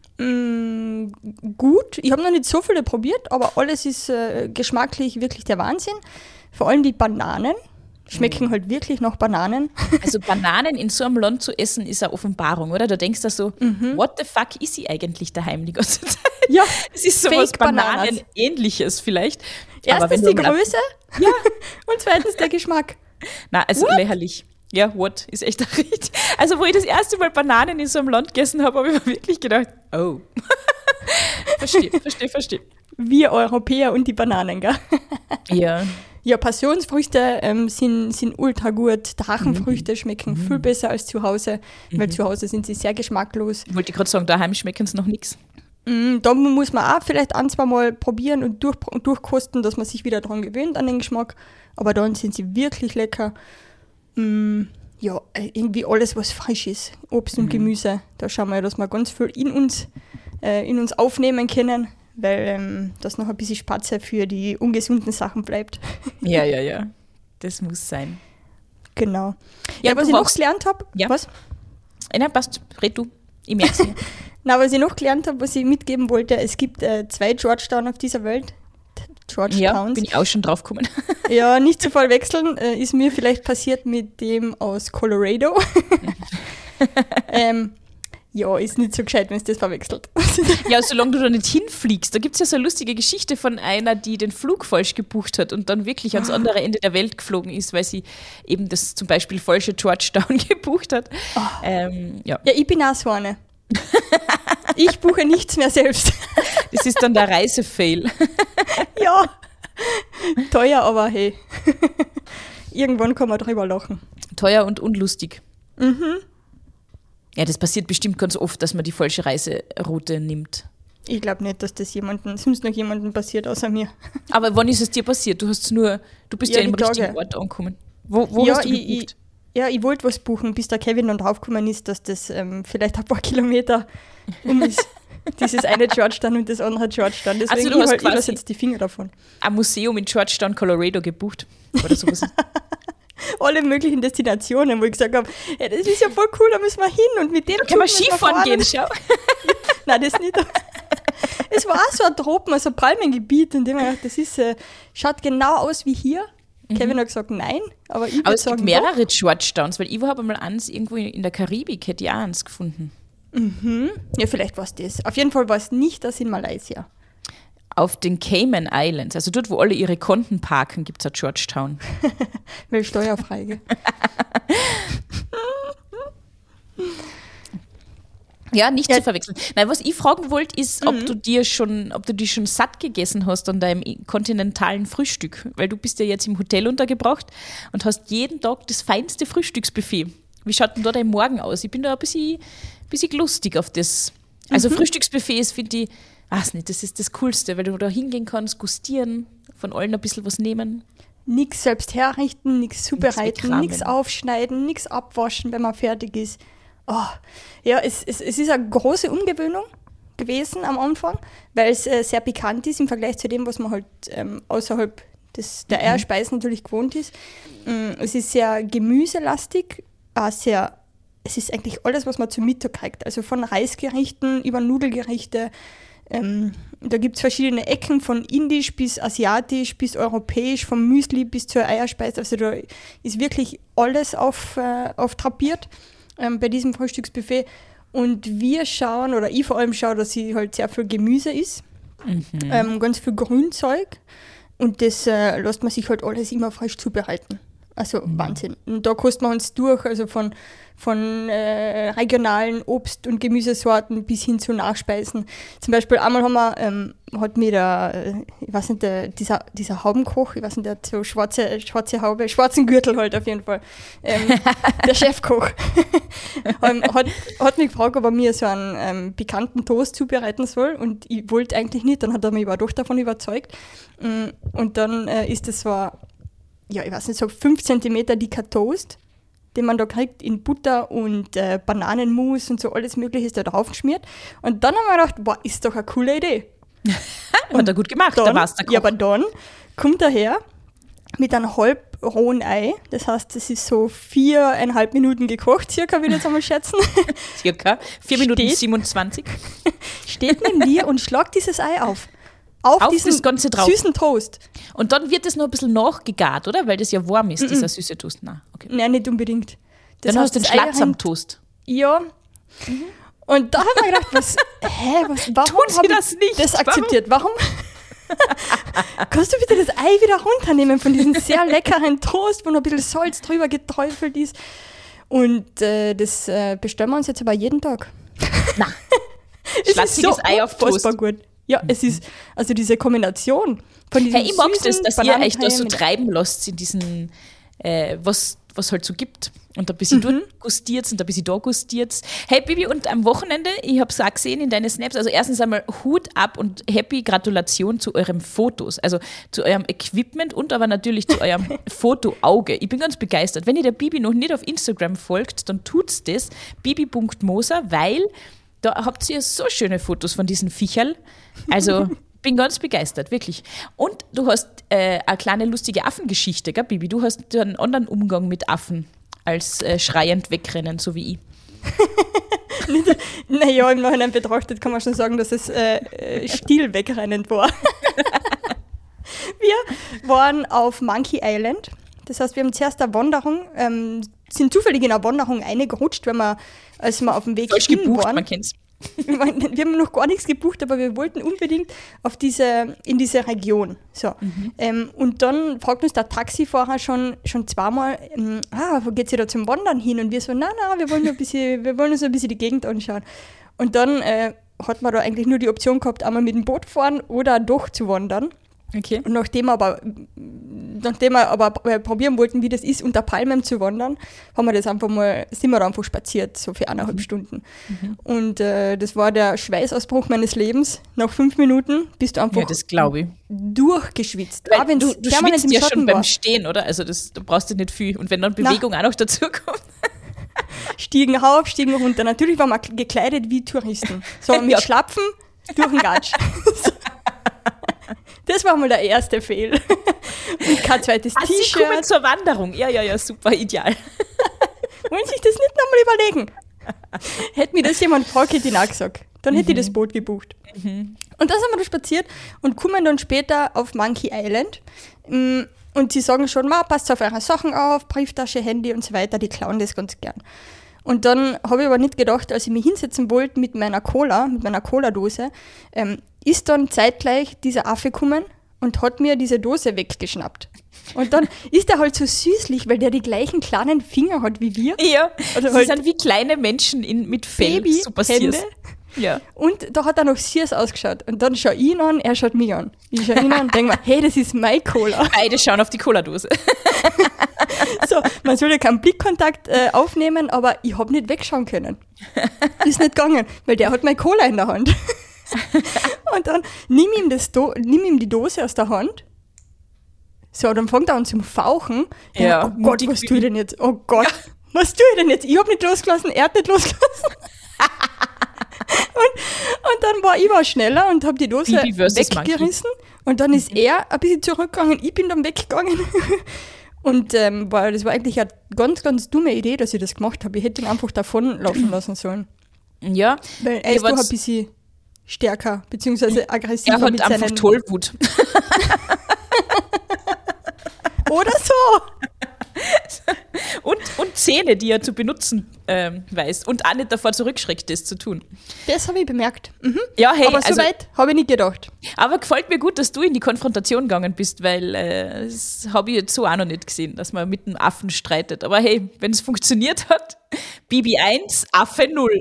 Speaker 1: Mm, gut, ich habe noch nicht so viele probiert, aber alles ist äh, geschmacklich wirklich der Wahnsinn. Vor allem die Bananen schmecken mhm. halt wirklich nach Bananen.
Speaker 2: Also Bananen in so einem Land zu essen ist eine Offenbarung, oder? Da denkst du so, mhm. what the fuck ist sie eigentlich daheim die ganze Zeit?
Speaker 1: Ja,
Speaker 2: es ist so was Bananen-ähnliches vielleicht.
Speaker 1: Erstens die Größe ja. und zweitens der Geschmack.
Speaker 2: Na, also what? Lächerlich. Ja, what? Ist echt richtig. Also, wo ich das erste Mal Bananen in so einem Land gegessen habe, habe ich mir wirklich gedacht, oh. verstehe, verstehe, verstehe.
Speaker 1: Wir Europäer und die Bananen, gell?
Speaker 2: Ja.
Speaker 1: Ja, Passionsfrüchte ähm, sind, sind ultra gut. Drachenfrüchte mhm. schmecken mhm. viel besser als zu Hause, mhm. weil zu Hause sind sie sehr geschmacklos.
Speaker 2: Ich wollte gerade sagen, daheim schmecken sie noch nichts.
Speaker 1: Mm, da muss man auch vielleicht ein, zwei Mal probieren und durch, durchkosten, dass man sich wieder daran gewöhnt, an den Geschmack. Aber dann sind sie wirklich lecker. Mm, ja, irgendwie alles, was frisch ist. Obst und mhm. Gemüse. Da schauen wir, dass wir ganz viel in uns, äh, in uns aufnehmen können, weil ähm, das noch ein bisschen Spatze für die ungesunden Sachen bleibt.
Speaker 2: Ja, ja, ja. Das muss sein.
Speaker 1: Genau. Ja, ja was ich noch gelernt habe.
Speaker 2: Ja.
Speaker 1: Was?
Speaker 2: Ja, passt. Red du. Ich merke es.
Speaker 1: Na, was ich noch gelernt habe, was ich mitgeben wollte, es gibt äh, zwei Georgetown auf dieser Welt. Georgetowns.
Speaker 2: Ja, bin ich auch schon drauf gekommen.
Speaker 1: Ja, nicht zu verwechseln, äh, ist mir vielleicht passiert mit dem aus Colorado. ähm, ja, ist nicht so gescheit, wenn es das verwechselt.
Speaker 2: Ja, solange du da nicht hinfliegst. Da gibt es ja so eine lustige Geschichte von einer, die den Flug falsch gebucht hat und dann wirklich ans andere Ende der Welt geflogen ist, weil sie eben das zum Beispiel falsche Georgetown gebucht hat.
Speaker 1: Oh.
Speaker 2: Ähm, ja.
Speaker 1: ja, ich bin auch so eine. Ich buche nichts mehr selbst.
Speaker 2: Das ist dann der Reisefail.
Speaker 1: Ja, teuer, aber hey. Irgendwann kann man drüber lachen.
Speaker 2: Teuer und unlustig.
Speaker 1: Mhm.
Speaker 2: Ja, das passiert bestimmt ganz oft, dass man die falsche Reiseroute nimmt.
Speaker 1: Ich glaube nicht, dass das jemandem, sonst noch jemandem passiert außer mir.
Speaker 2: Aber wann ist es dir passiert? Du hast nur, du bist ja, ja im richtigen Ort angekommen. Wo, wo
Speaker 1: ja,
Speaker 2: hast du gebucht?
Speaker 1: Ich, ich, ja, ich wollte was buchen, bis der Kevin dann draufgekommen ist, dass das ähm, vielleicht ein paar Kilometer um ist. Dieses eine Georgetown und das andere Georgetown. Deswegen
Speaker 2: also du hast
Speaker 1: halt,
Speaker 2: quasi
Speaker 1: ich lasse jetzt die Finger davon.
Speaker 2: Ein Museum in Georgetown, Colorado gebucht oder sowas.
Speaker 1: Alle möglichen Destinationen, wo ich gesagt habe, hey, das ist ja voll cool, da müssen wir hin und mit dem
Speaker 2: da können wir Skifahren gehen, schau.
Speaker 1: Nein, das nicht. Es war auch so ein Tropen, also ein Palmengebiet, in dem ich dachte, das ist, äh, schaut genau aus wie hier. Mhm. Kevin hat gesagt, nein, aber ich
Speaker 2: Aber es
Speaker 1: sagen,
Speaker 2: gibt mehrere doch. Georgetowns, weil ich habe einmal eins irgendwo in der Karibik, hätte ich auch eins gefunden.
Speaker 1: Mhm. Ja, vielleicht war es das. Auf jeden Fall war es nicht das in Malaysia.
Speaker 2: Auf den Cayman Islands, also dort, wo alle ihre Konten parken, gibt es ein Georgetown.
Speaker 1: Weil steuerfrei.
Speaker 2: Ja, nicht
Speaker 1: Ja.
Speaker 2: zu verwechseln. Nein, was ich fragen wollte, ist,
Speaker 1: Mhm.
Speaker 2: ob du dir schon, ob du dich schon satt gegessen hast an deinem kontinentalen Frühstück. Weil du bist ja jetzt im Hotel untergebracht und hast jeden Tag das feinste Frühstücksbuffet. Wie schaut denn da dein Morgen aus? Ich bin da ein bisschen, bisschen lustig auf das. Also
Speaker 1: Mhm.
Speaker 2: Frühstücksbuffets finde ich, weiß nicht, das ist das Coolste, weil du da hingehen kannst, gustieren, von allen ein bisschen was nehmen.
Speaker 1: Nichts selbst herrichten, nichts zubereiten,
Speaker 2: bekramen.
Speaker 1: nichts aufschneiden, nichts abwaschen, wenn man fertig ist. Oh, ja, es, es, es ist eine große Umgewöhnung gewesen am Anfang, weil es äh, sehr pikant ist im Vergleich zu dem, was man halt ähm, außerhalb des, der Eierspeisen natürlich gewohnt ist. Mm, es ist sehr gemüselastig, auch sehr, es ist eigentlich alles, was man zum Mittag kriegt. Also von Reisgerichten über Nudelgerichte. Ähm, da gibt es verschiedene Ecken, von indisch bis asiatisch bis europäisch, vom Müsli bis zur Eierspeise. Also da ist wirklich alles auf, äh, auftrapiert ähm, bei diesem Frühstücksbuffet. Und wir schauen, oder ich vor allem schaue, dass sie halt sehr viel Gemüse ist,
Speaker 2: Mhm.
Speaker 1: ähm, ganz viel Grünzeug. Und das äh, lässt man sich halt alles immer frisch zubereiten. Also Wahnsinn. Und da kosten wir uns durch, also von, von äh, regionalen Obst- und Gemüsesorten bis hin zu Nachspeisen. Zum Beispiel einmal haben wir, ähm, hat mir der, äh, ich weiß nicht, der, dieser, dieser Haubenkoch, ich weiß nicht, der hat so schwarze, schwarze Haube, schwarzen Gürtel halt auf jeden Fall, ähm, der Chefkoch, ähm, hat, hat mich gefragt, ob er mir so einen ähm, pikanten Toast zubereiten soll und ich wollte eigentlich nicht, dann hat er mich aber doch davon überzeugt. Und dann äh, ist das so ein, ja, ich weiß nicht, so fünf Zentimeter dicker Toast, den man da kriegt in Butter und äh, Bananenmus und so alles Mögliche ist da drauf geschmiert. Und dann haben wir gedacht, boah, ist doch eine coole Idee.
Speaker 2: Hat er gut gemacht,
Speaker 1: Dann,
Speaker 2: da war's der Koch.
Speaker 1: ja, aber dann kommt er her mit einem halb rohen Ei. Das heißt, das ist so viereinhalb Minuten gekocht, circa, würde ich jetzt einmal schätzen.
Speaker 2: Circa vier Minuten
Speaker 1: Steht-
Speaker 2: siebenundzwanzig.
Speaker 1: Steht neben dir und schlagt dieses Ei auf. Auf,
Speaker 2: Auf
Speaker 1: diesen
Speaker 2: das Ganze drauf.
Speaker 1: süßen Toast.
Speaker 2: Und dann wird das noch ein bisschen nachgegart, oder? Weil das ja warm ist, dieser süße Toast. Nein, okay.
Speaker 1: Nein, nicht unbedingt. Das
Speaker 2: Dann hast du den
Speaker 1: das Ei
Speaker 2: Schlatz am
Speaker 1: hängt-
Speaker 2: Toast.
Speaker 1: Ja. Und da haben wir gedacht, was, hä, was, warum
Speaker 2: Tun Sie
Speaker 1: hab ich
Speaker 2: das nicht?
Speaker 1: das akzeptiert? Warum? Kannst du bitte das Ei wieder runternehmen von diesem sehr leckeren Toast, wo noch ein bisschen Salz drüber geträufelt ist? Und äh, das äh, bestellen wir uns jetzt aber jeden Tag.
Speaker 2: Nein.
Speaker 1: Es ist
Speaker 2: Schlatziges Ei auf Toast.
Speaker 1: unfassbar gut. Ja, es ist, also diese Kombination von diesem
Speaker 2: Hey, ich mag das,
Speaker 1: süßen
Speaker 2: dass ihr euch da
Speaker 1: Bananenei
Speaker 2: so
Speaker 1: mit-
Speaker 2: treiben lasst in diesen, äh, was was halt so gibt. Und ein bisschen
Speaker 1: Mhm.
Speaker 2: dort gustiert und ein bisschen da gustiert. Hey Bibi, und am Wochenende, ich habe es auch gesehen in deinen Snaps, also erstens einmal Hut ab und happy Gratulation zu euren Fotos, also zu eurem Equipment und aber natürlich zu eurem Fotoauge. Ich bin ganz begeistert. Wenn ihr der Bibi noch nicht auf Instagram folgt, dann tut's das, bibi punkt moser, weil da habt ihr so schöne Fotos von diesen Viecherl. Also bin ganz begeistert, wirklich. Und du hast äh, eine kleine lustige Affengeschichte, gell, Bibi? Du hast einen anderen Umgang mit Affen als äh, schreiend wegrennen, so wie ich.
Speaker 1: Naja, im Nachhinein betrachtet kann man schon sagen, dass es äh, äh, stilwegrennend war. Wir waren auf Monkey Island. Das heißt, wir haben zuerst eine Wanderung, ähm, sind zufällig in eine Wanderung reingerutscht, wenn wir, als wir auf dem Weg
Speaker 2: Falsch
Speaker 1: hin
Speaker 2: gebucht,
Speaker 1: waren.
Speaker 2: man kennt's.
Speaker 1: Wir haben noch gar nichts gebucht, aber wir wollten unbedingt auf diese, in diese Region. So.
Speaker 2: Mhm.
Speaker 1: Ähm, und dann fragt uns der Taxifahrer schon, schon zweimal, ähm, ah, wo geht's ihr da zum Wandern hin? Und wir so, nein, nein, wir wollen nur ein bisschen, wir wollen uns ein bisschen die Gegend anschauen. Und dann äh, hat man da eigentlich nur die Option gehabt, einmal mit dem Boot fahren oder doch zu wandern.
Speaker 2: Okay.
Speaker 1: Und nachdem wir aber, nachdem wir aber probieren wollten, wie das ist, unter Palmen zu wandern, haben wir das einfach mal, sind wir da einfach spaziert, so für eineinhalb
Speaker 2: Mhm.
Speaker 1: Stunden. Mhm. Und äh, das war der Schweißausbruch meines Lebens. Nach fünf Minuten bist du einfach
Speaker 2: Ja, das glaube ich.
Speaker 1: durchgeschwitzt.
Speaker 2: Weil
Speaker 1: Auch wenn's
Speaker 2: du du
Speaker 1: permanent
Speaker 2: schwitzt
Speaker 1: im
Speaker 2: ja
Speaker 1: Schatten
Speaker 2: schon beim
Speaker 1: war.
Speaker 2: Stehen, oder? Also das, da brauchst du nicht viel. Und wenn dann Bewegung auch noch dazu kommt.
Speaker 1: Stiegen rauf, stiegen runter. Natürlich waren wir gekleidet wie Touristen. So mit
Speaker 2: Ja.
Speaker 1: Schlapfen durch den Gatsch. Das war mal der erste Fehl. Und kein zweites
Speaker 2: Ah, Sie kommen
Speaker 1: T-Shirt.
Speaker 2: zur Wanderung. Ja, ja, ja, super, ideal.
Speaker 1: Wollen sich das nicht nochmal überlegen? Hätte mir das jemand gefragt, hätte ich ihn auch gesagt. Dann hätte
Speaker 2: Mhm.
Speaker 1: ich das Boot gebucht. Mhm. Und dann sind wir da spaziert und kommen dann später auf Monkey Island. Mm, Und sie sagen schon, ma, passt auf eure Sachen auf, Brieftasche, Handy und so weiter, die klauen das ganz gern. Und dann habe ich aber nicht gedacht, als ich mich hinsetzen wollte mit meiner Cola, mit meiner Cola-Dose, ähm, ist dann zeitgleich dieser Affe gekommen und hat mir diese Dose weggeschnappt. Und dann ist er halt so süßlich, weil der die gleichen kleinen Finger hat wie wir.
Speaker 2: Ja,
Speaker 1: also
Speaker 2: sie
Speaker 1: halt
Speaker 2: sind wie kleine Menschen in, mit Fell.
Speaker 1: Baby
Speaker 2: So passier's.
Speaker 1: Hände.
Speaker 2: Ja.
Speaker 1: Und da hat er noch süß ausgeschaut. Und dann schau ich ihn an, er schaut mich an. Ich schau ihn an und denke mir, hey, das ist mein Cola.
Speaker 2: Beide schauen auf die Cola-Dose.
Speaker 1: So, man soll ja keinen Blickkontakt äh, aufnehmen, aber ich habe nicht wegschauen können. Ist nicht gegangen, weil der hat meine Cola in der Hand. Und dann nimm ihm, das Do- nimm ihm die Dose aus der Hand. So, dann fängt er an zum Fauchen.
Speaker 2: Ja,
Speaker 1: Oh Gott, was tue ich denn jetzt? Oh Gott, ja. was tue ich denn jetzt? Ich habe nicht losgelassen, er hat nicht losgelassen. und, und dann war ich mal schneller und habe die Dose weggerissen. Und dann ist er ein bisschen zurückgegangen, ich bin dann weggegangen. Und ähm, war, das war eigentlich eine ganz, ganz dumme Idee, dass ich das gemacht habe. Ich hätte ihn einfach davon laufen lassen sollen.
Speaker 2: Ja.
Speaker 1: Weil er ist doch ein bisschen stärker, beziehungsweise aggressiver.
Speaker 2: Er hat
Speaker 1: mit
Speaker 2: einfach
Speaker 1: seinen
Speaker 2: Tollwut.
Speaker 1: Oder so.
Speaker 2: Und, und Zähne, die er zu benutzen ähm, weiß. Und auch nicht davor zurückschreckt, das zu tun.
Speaker 1: Das habe ich bemerkt. Mhm.
Speaker 2: Ja, hey,
Speaker 1: aber so
Speaker 2: also,
Speaker 1: weit habe ich nicht gedacht.
Speaker 2: Aber gefällt mir gut, dass du in die Konfrontation gegangen bist, weil äh, das habe ich jetzt so auch noch nicht gesehen, dass man mit einem Affen streitet. Aber hey, wenn es funktioniert hat, Bibi eins, Affe null.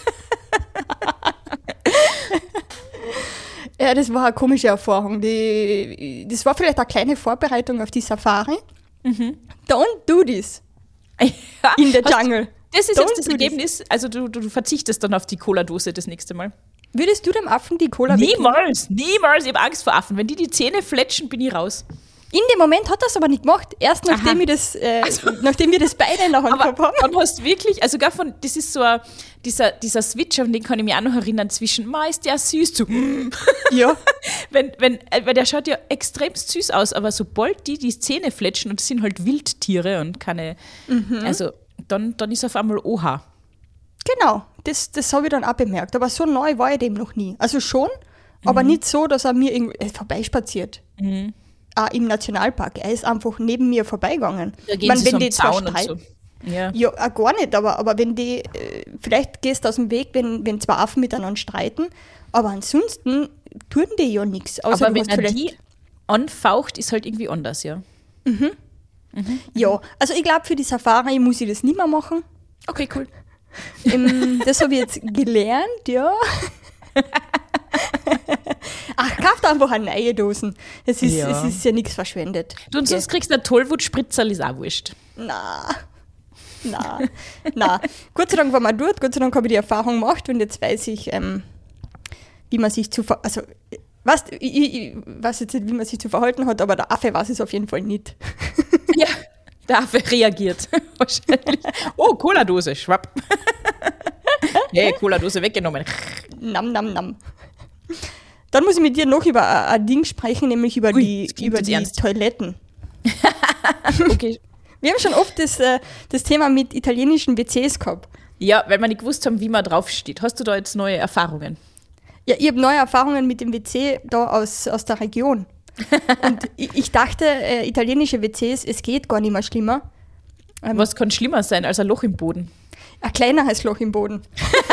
Speaker 1: Ja, das war eine komische Erfahrung. Die, das war vielleicht eine kleine Vorbereitung auf die Safari. Mhm. Don't do this.
Speaker 2: Ja,
Speaker 1: in the jungle.
Speaker 2: Das ist
Speaker 1: Don't
Speaker 2: jetzt das Ergebnis. This. Also du, du verzichtest dann auf die Cola-Dose das nächste Mal.
Speaker 1: Würdest du dem Affen die Cola
Speaker 2: Niemals, wegnehmen? Niemals. Ich habe Angst vor Affen. Wenn die die Zähne fletschen, bin ich raus.
Speaker 1: In dem Moment hat er es aber nicht gemacht. Erst nachdem, ich das, äh, also, nachdem wir das beide in der Hand gehabt haben.
Speaker 2: Dann hast du wirklich, also gar von, das ist so ein, dieser, dieser Switch, an den kann ich mich auch noch erinnern, zwischen, ma, ist der süß, zu.
Speaker 1: Ja.
Speaker 2: wenn, wenn, weil der schaut ja extrem süß aus, aber sobald die die Zähne fletschen, und das sind halt Wildtiere und keine, mhm. also dann, dann ist auf einmal Oha.
Speaker 1: Genau, das, das habe ich dann auch bemerkt. Aber so neu war ich dem noch nie. Also schon, mhm. aber nicht so, dass er mir irgendwie vorbeispaziert. Mhm. Auch im Nationalpark. Er ist einfach neben mir vorbeigegangen.
Speaker 2: Da gehen sie
Speaker 1: wenn
Speaker 2: so
Speaker 1: die zwar
Speaker 2: Zaun und so. Ja,
Speaker 1: ja auch gar nicht, aber, aber wenn die, äh, vielleicht gehst du aus dem Weg, wenn, wenn zwei Affen miteinander streiten, aber ansonsten tun die ja nichts.
Speaker 2: Aber wenn er die anfaucht, ist halt irgendwie anders, ja.
Speaker 1: Mhm. Mhm. Ja, also ich glaube, für die Safari muss ich das nicht mehr machen.
Speaker 2: Okay, cool.
Speaker 1: Ähm, das habe ich jetzt gelernt, ja. Ach, kauft einfach eine neue Dosen. Es ist ja, es ist ja nichts verschwendet.
Speaker 2: Du und sonst kriegst du eine Tollwut-Spritzerl, ist auch wurscht.
Speaker 1: Na, na, na. Gott sei Dank war man dort, Gott sei Dank habe ich die Erfahrung gemacht und jetzt weiß ich, ähm, wie man sich zu ver- also was, ich, ich weiß jetzt nicht, wie man sich zu verhalten hat, aber der Affe weiß es auf jeden Fall nicht.
Speaker 2: Ja, der Affe reagiert wahrscheinlich. Oh, Cola-Dose, schwapp. Hey, Cola-Dose weggenommen.
Speaker 1: Nam, nam, nam. Dann muss ich mit dir noch über ein Ding sprechen, nämlich über
Speaker 2: Ui,
Speaker 1: die, über die Toiletten.
Speaker 2: Okay.
Speaker 1: Wir haben schon oft das, äh, das Thema mit italienischen W Cs gehabt.
Speaker 2: Ja, weil wir nicht gewusst haben, wie man draufsteht. Hast du da jetzt neue Erfahrungen?
Speaker 1: Ja, ich habe neue Erfahrungen mit dem W C da aus, aus der Region. Und ich, ich dachte, äh, italienische W Cs, es geht gar nicht mehr schlimmer.
Speaker 2: Ähm, Was kann schlimmer sein als ein Loch im Boden?
Speaker 1: Ein kleineres Loch im Boden.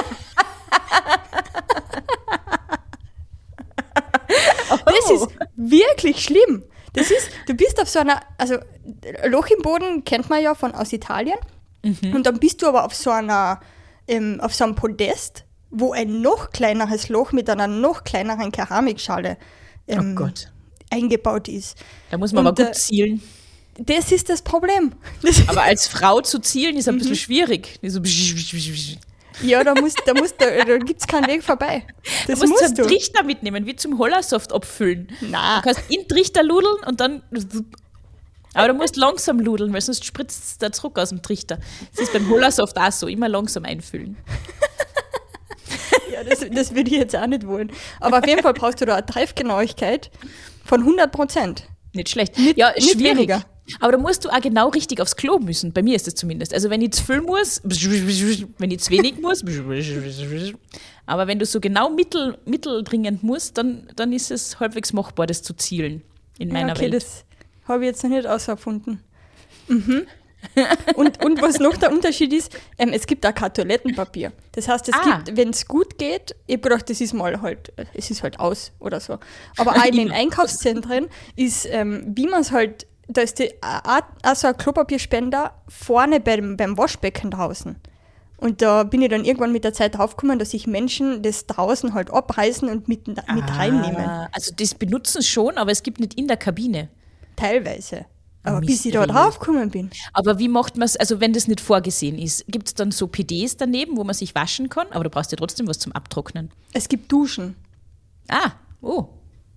Speaker 1: Das ist wirklich schlimm. Das ist, du bist auf so einer, also Loch im Boden kennt man ja von aus Italien. Mhm. Und dann bist du aber auf so einer, ähm, auf so einem Podest, wo ein noch kleineres Loch mit einer noch kleineren Keramikschale ähm,
Speaker 2: oh Gott.
Speaker 1: eingebaut ist.
Speaker 2: Da muss man
Speaker 1: und,
Speaker 2: aber gut zielen.
Speaker 1: Das ist das Problem. Das
Speaker 2: aber als Frau zu zielen ist ein bisschen mhm. schwierig. So
Speaker 1: ja, da, musst, da, musst, da, da gibt es keinen Weg vorbei. Das
Speaker 2: du musst
Speaker 1: musst
Speaker 2: du einen Trichter mitnehmen, wie zum Hollersoft abfüllen.
Speaker 1: Nein.
Speaker 2: Du kannst in den Trichter ludeln und dann... Aber du musst langsam ludeln, weil sonst spritzt der Druck aus dem Trichter. Das ist beim Hollersoft auch so, immer langsam einfüllen.
Speaker 1: Ja, das, das würde ich jetzt auch nicht wollen. Aber auf jeden Fall brauchst du da eine Treffgenauigkeit von hundert Prozent.
Speaker 2: Nicht schlecht.
Speaker 1: Nicht,
Speaker 2: ja,
Speaker 1: nicht
Speaker 2: schwierig.
Speaker 1: Weniger.
Speaker 2: Aber da musst du auch genau richtig aufs Klo müssen. Bei mir ist das zumindest. Also wenn ich zu viel muss, wenn ich zu wenig muss, aber wenn du so genau mittel, mitteldringend musst, dann, dann ist es halbwegs machbar, das zu zielen in meiner
Speaker 1: ja, okay,
Speaker 2: Welt.
Speaker 1: Das habe ich jetzt noch nicht auserfunden. Mhm. und, und was noch der Unterschied ist, ähm, es gibt auch kein Toilettenpapier. Das heißt, es
Speaker 2: ah.
Speaker 1: gibt, wenn es gut geht, ich habe gedacht, das ist mal halt, es ist halt aus oder so. Aber auch in den Einkaufszentren ist, ähm, wie man es halt da ist die, auch, auch so ein Klopapierspender vorne beim, beim Waschbecken draußen. Und da bin ich dann irgendwann mit der Zeit draufgekommen, dass sich Menschen das draußen halt abreißen und mit, mit
Speaker 2: Ah,
Speaker 1: reinnehmen.
Speaker 2: Also das benutzen schon, aber es gibt nicht in der Kabine.
Speaker 1: Teilweise. Aber
Speaker 2: Mysteriös.
Speaker 1: bis ich da draufgekommen bin.
Speaker 2: Aber wie macht man es, also wenn das nicht vorgesehen ist, gibt es dann so P Ds daneben, wo man sich waschen kann? Aber du brauchst ja trotzdem was zum Abtrocknen.
Speaker 1: Es gibt Duschen.
Speaker 2: Ah, oh.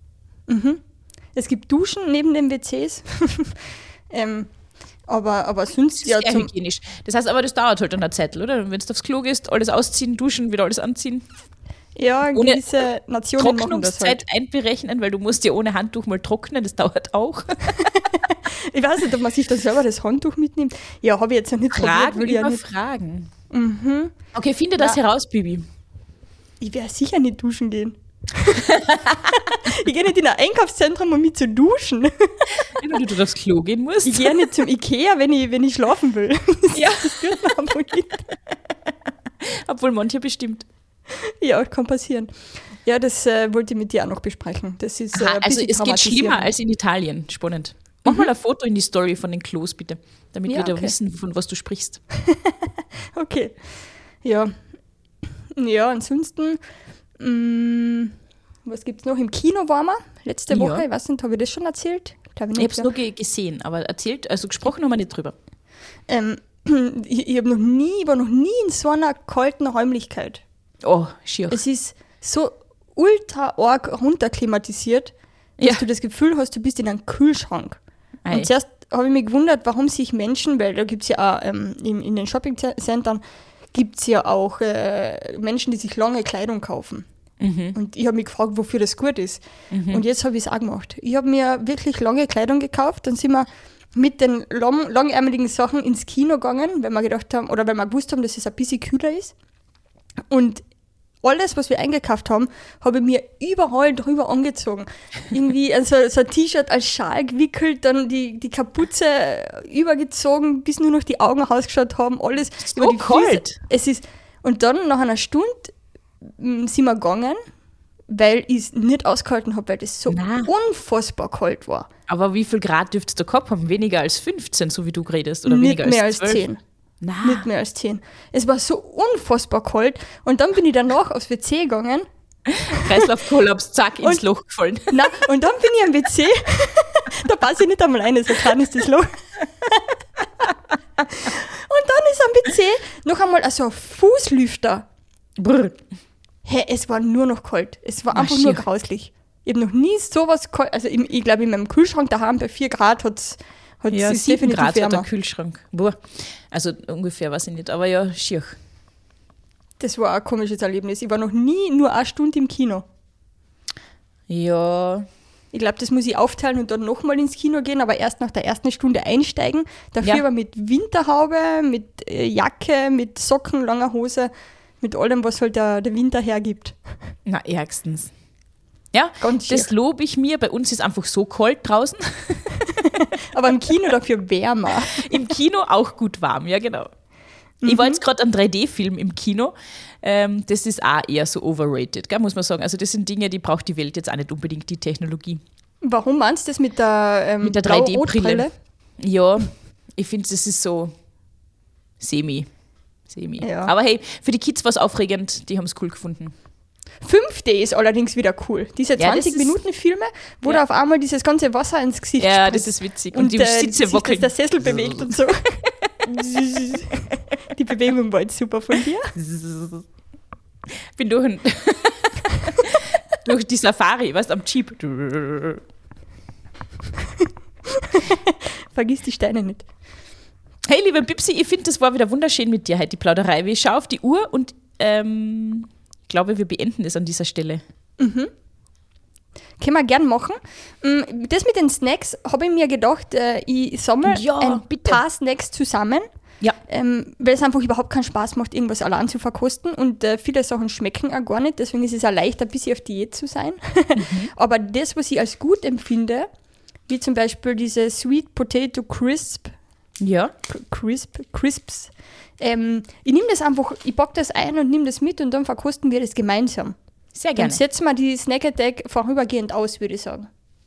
Speaker 1: Es gibt Duschen neben den W Cs. ähm, aber, aber sonst
Speaker 2: Das ist
Speaker 1: ja
Speaker 2: sehr
Speaker 1: zum,
Speaker 2: hygienisch. Das heißt aber, das dauert halt eine Zeit, oder? Wenn du aufs Klo gehst, alles ausziehen, duschen, wieder alles anziehen.
Speaker 1: ja,
Speaker 2: ohne
Speaker 1: gewisse Nationen machen das
Speaker 2: Trocknungszeit
Speaker 1: halt.
Speaker 2: einberechnen, weil du musst ja ohne Handtuch mal trocknen, das dauert auch.
Speaker 1: Ich weiß nicht, ob man sich da selber das Handtuch mitnimmt. Ja, habe ich jetzt noch nicht probiert.
Speaker 2: Fragen
Speaker 1: Will ich, ja
Speaker 2: über
Speaker 1: nicht.
Speaker 2: Fragen.
Speaker 1: Mhm.
Speaker 2: Okay, finde das
Speaker 1: Na.
Speaker 2: heraus, Bibi.
Speaker 1: Ich werde sicher nicht duschen gehen. Ich gehe nicht in ein Einkaufszentrum, um mich zu duschen.
Speaker 2: Wenn du aufs Klo gehen musst.
Speaker 1: Ich gehe nicht zum Ikea, wenn ich, wenn ich schlafen will. Das,
Speaker 2: Ja.
Speaker 1: das wird man aber nicht.
Speaker 2: Obwohl manche bestimmt.
Speaker 1: Ja, kann passieren. Ja, das äh, wollte ich mit dir auch noch besprechen. Das ist äh,
Speaker 2: Aha,
Speaker 1: ein
Speaker 2: also
Speaker 1: bisschen
Speaker 2: es geht schlimmer
Speaker 1: traumatisierend.
Speaker 2: als in Italien. Spannend. Mach mal ein Foto in die Story von den Klos, bitte. Damit
Speaker 1: Ja,
Speaker 2: wir da
Speaker 1: okay.
Speaker 2: wissen, von was du sprichst.
Speaker 1: Okay. Ja. Ja, ansonsten, mh, was gibt es noch? Im Kino waren wir letzte
Speaker 2: Ja.
Speaker 1: Woche. Ich weiß nicht, habe ich das schon erzählt? Glaub
Speaker 2: Ich
Speaker 1: nicht,
Speaker 2: habe es
Speaker 1: ja.
Speaker 2: nur ge gesehen, aber erzählt, also gesprochen haben wir nicht drüber.
Speaker 1: Ähm, ich ich, hab noch nie, ich war noch nie in so einer kalten Räumlichkeit.
Speaker 2: Oh, schier.
Speaker 1: Es ist so ultra arg runterklimatisiert, dass
Speaker 2: Ja.
Speaker 1: du das Gefühl hast, du bist in einem Kühlschrank.
Speaker 2: Ei.
Speaker 1: Und zuerst habe ich mich gewundert, warum sich Menschen, weil da gibt es ja auch ähm, in, in den Shoppingcentern gibt es ja auch äh, Menschen, die sich lange Kleidung kaufen.
Speaker 2: Mhm.
Speaker 1: Und ich habe mich gefragt, wofür das gut ist. Und jetzt habe ich es auch gemacht. Ich habe mir wirklich lange Kleidung gekauft, dann sind wir mit den lang, langärmeligen Sachen ins Kino gegangen, weil wir gedacht haben, oder weil wir gewusst haben, dass es ein bisschen kühler ist. Und alles, was wir eingekauft haben, habe ich mir überall drüber angezogen. Irgendwie also, so ein T-Shirt als Schal gewickelt, dann die, die Kapuze übergezogen, bis nur noch die Augen rausgeschaut haben, alles
Speaker 2: So kalt.
Speaker 1: Es ist, und dann nach einer Stunde m, sind wir gegangen, weil ich es nicht ausgehalten habe, weil das so
Speaker 2: Na.
Speaker 1: unfassbar kalt war.
Speaker 2: Aber wie viel Grad dürftest du gehabt haben? Weniger als fünfzehn, so wie du geredet oder
Speaker 1: Nicht
Speaker 2: weniger
Speaker 1: mehr
Speaker 2: als
Speaker 1: als
Speaker 2: zwölf?
Speaker 1: zehn.
Speaker 2: Na,
Speaker 1: Nicht mehr als zehn. Es war so unfassbar kalt. Und dann bin ich danach aufs W C gegangen.
Speaker 2: Kreislaufkollaps, zack, ins
Speaker 1: Und-
Speaker 2: Loch gefallen.
Speaker 1: Na, und dann bin ich am W C. Da passe ich nicht einmal rein, so klein ist das Loch. Und dann ist am W C noch einmal so ein Fußlüfter.
Speaker 2: Brr.
Speaker 1: Hey, es war nur noch kalt. Es war
Speaker 2: Ah,
Speaker 1: einfach nur
Speaker 2: schier.
Speaker 1: grauslich. Ich habe noch nie sowas kalt. Also, ich, ich glaube, in meinem Kühlschrank daheim bei vier Grad hat es
Speaker 2: Ja,
Speaker 1: ist
Speaker 2: sieben
Speaker 1: definitiv
Speaker 2: Grad hat der
Speaker 1: wärmer.
Speaker 2: Kühlschrank. Boah. Also ungefähr, weiß ich nicht. Aber ja, schier.
Speaker 1: Das war ein komisches Erlebnis. Ich war noch nie nur eine Stunde im Kino.
Speaker 2: Ja,
Speaker 1: Ich glaube, das muss ich aufteilen und dann nochmal ins Kino gehen, aber erst nach der ersten Stunde einsteigen. Dafür
Speaker 2: Ja.
Speaker 1: aber mit Winterhaube, mit äh, Jacke, mit Socken, langer Hose, mit allem, was halt der, der Winter hergibt.
Speaker 2: na, ärgstens. Ja,
Speaker 1: Ganz
Speaker 2: das
Speaker 1: schier.
Speaker 2: lobe ich mir. Bei uns ist einfach so kalt draußen.
Speaker 1: Aber im Kino dafür wärmer.
Speaker 2: Im Kino auch gut warm, ja genau. Ich war jetzt gerade an drei D-Film im Kino. Ähm, das ist auch eher so overrated, gell, muss man sagen. Also das sind Dinge, die braucht die Welt jetzt auch nicht unbedingt, die Technologie.
Speaker 1: Warum meinst du das mit der, ähm,
Speaker 2: Mit der drei D-Brille.
Speaker 1: Blau-Rot-Brille?
Speaker 2: Ja, ich finde, das ist so semi. Semi.
Speaker 1: Ja.
Speaker 2: Aber hey, für die Kids war es aufregend, die haben es cool gefunden.
Speaker 1: fünf D ist allerdings wieder cool. Diese
Speaker 2: Ja, das
Speaker 1: zwanzig-Minuten-Filme, wo
Speaker 2: Ja.
Speaker 1: da auf einmal dieses ganze Wasser ins Gesicht
Speaker 2: Ja,
Speaker 1: spritzt.
Speaker 2: das ist witzig.
Speaker 1: Und,
Speaker 2: Und, die
Speaker 1: äh,
Speaker 2: Sitze
Speaker 1: sich, dass
Speaker 2: wackeln.
Speaker 1: der Sessel bewegt und so. Die Bewegung war jetzt super von dir.
Speaker 2: Bin durch, ein durch die Safari, weißt du, am Jeep.
Speaker 1: Vergiss die Steine nicht.
Speaker 2: Hey, liebe Bipsi, ich finde, das war wieder wunderschön mit dir heute, die Plauderei. Ich schaue auf die Uhr und ähm, glaube, wir beenden es an dieser Stelle.
Speaker 1: Können wir gern machen. Mm, Das mit den Snacks habe ich mir gedacht, äh, ich sammle
Speaker 2: Ja,
Speaker 1: ein
Speaker 2: bitte.
Speaker 1: paar Snacks zusammen,
Speaker 2: Ja.
Speaker 1: ähm, weil es einfach überhaupt keinen Spaß macht, irgendwas allein zu verkosten und äh, viele Sachen schmecken auch gar nicht, deswegen ist es auch leicht, ein bisschen auf Diät zu sein. Aber das, was ich als gut empfinde, wie zum Beispiel diese Sweet Potato Crisp,
Speaker 2: Ja.
Speaker 1: Crisp, Crisps, ähm, ich nehme das einfach, ich packe das ein und nehme das mit und dann verkosten wir das gemeinsam.
Speaker 2: Sehr
Speaker 1: Dann
Speaker 2: gerne.
Speaker 1: setzen wir die Snack Attack vorübergehend aus, würde ich sagen.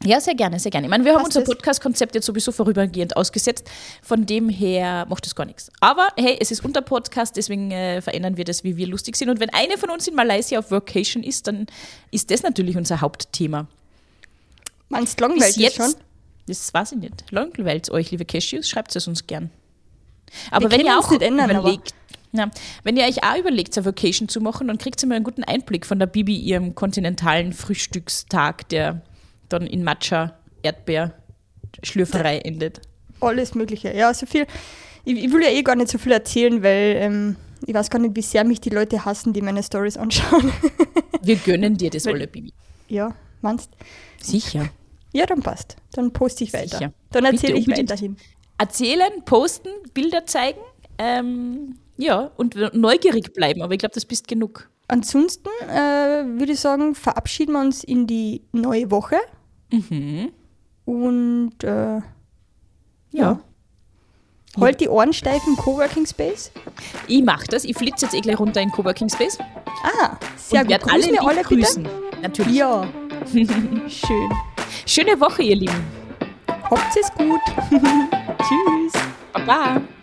Speaker 2: Ja, sehr gerne, sehr gerne. Ich meine, wir haben
Speaker 1: Passt
Speaker 2: unser
Speaker 1: das?
Speaker 2: Podcast-Konzept jetzt sowieso vorübergehend ausgesetzt. Von dem her macht das gar nichts. Aber hey, es ist unser Podcast, deswegen äh, verändern wir das, wie wir lustig sind. Und wenn eine von uns in Malaysia auf Workation ist, dann ist das natürlich unser Hauptthema.
Speaker 1: Meinst du
Speaker 2: Bis
Speaker 1: langweilig
Speaker 2: jetzt,
Speaker 1: schon?
Speaker 2: das weiß ich nicht. Langweilt euch, liebe Cashews, schreibt es uns gern. Aber
Speaker 1: Wir
Speaker 2: wenn
Speaker 1: können
Speaker 2: ihr
Speaker 1: uns
Speaker 2: auch
Speaker 1: nicht ändern, aber-
Speaker 2: überlegt, ja, wenn ihr euch auch überlegt, eine Vacation zu machen, dann kriegt ihr mal einen guten Einblick von der Bibi, ihrem kontinentalen Frühstückstag, der dann in Matcha, Erdbeer, Schlürferei endet.
Speaker 1: Alles Mögliche. Ja, so viel. Ich, ich will ja eh gar nicht so viel erzählen, weil ähm, ich weiß gar nicht, wie sehr mich die Leute hassen, die meine Stories anschauen.
Speaker 2: Wir gönnen dir das
Speaker 1: Weil-
Speaker 2: alle, Bibi.
Speaker 1: Ja, meinst?
Speaker 2: Sicher.
Speaker 1: Ja, dann passt. Dann poste ich weiter.
Speaker 2: Sicher.
Speaker 1: Dann erzähle
Speaker 2: Bitte
Speaker 1: ich
Speaker 2: unbedingt.
Speaker 1: weiterhin.
Speaker 2: Erzählen, posten, Bilder zeigen, ähm, ja, und neugierig bleiben, aber ich glaube, das bist genug.
Speaker 1: Ansonsten äh, würde ich sagen, verabschieden wir uns in die neue Woche.
Speaker 2: Mhm.
Speaker 1: Und äh,
Speaker 2: Ja.
Speaker 1: ja. Halt die Ohren steif im Coworking Space.
Speaker 2: Ich mache das, ich flitze jetzt eh gleich runter in Coworking Space.
Speaker 1: Ah, sehr
Speaker 2: und
Speaker 1: gut.
Speaker 2: werde alle,
Speaker 1: Grüßen wir
Speaker 2: lieb
Speaker 1: alle
Speaker 2: grüßen.
Speaker 1: bitte.
Speaker 2: Natürlich.
Speaker 1: Ja. Schön.
Speaker 2: Schöne Woche, ihr Lieben.
Speaker 1: Habt es gut. Tschüss.
Speaker 2: Baba.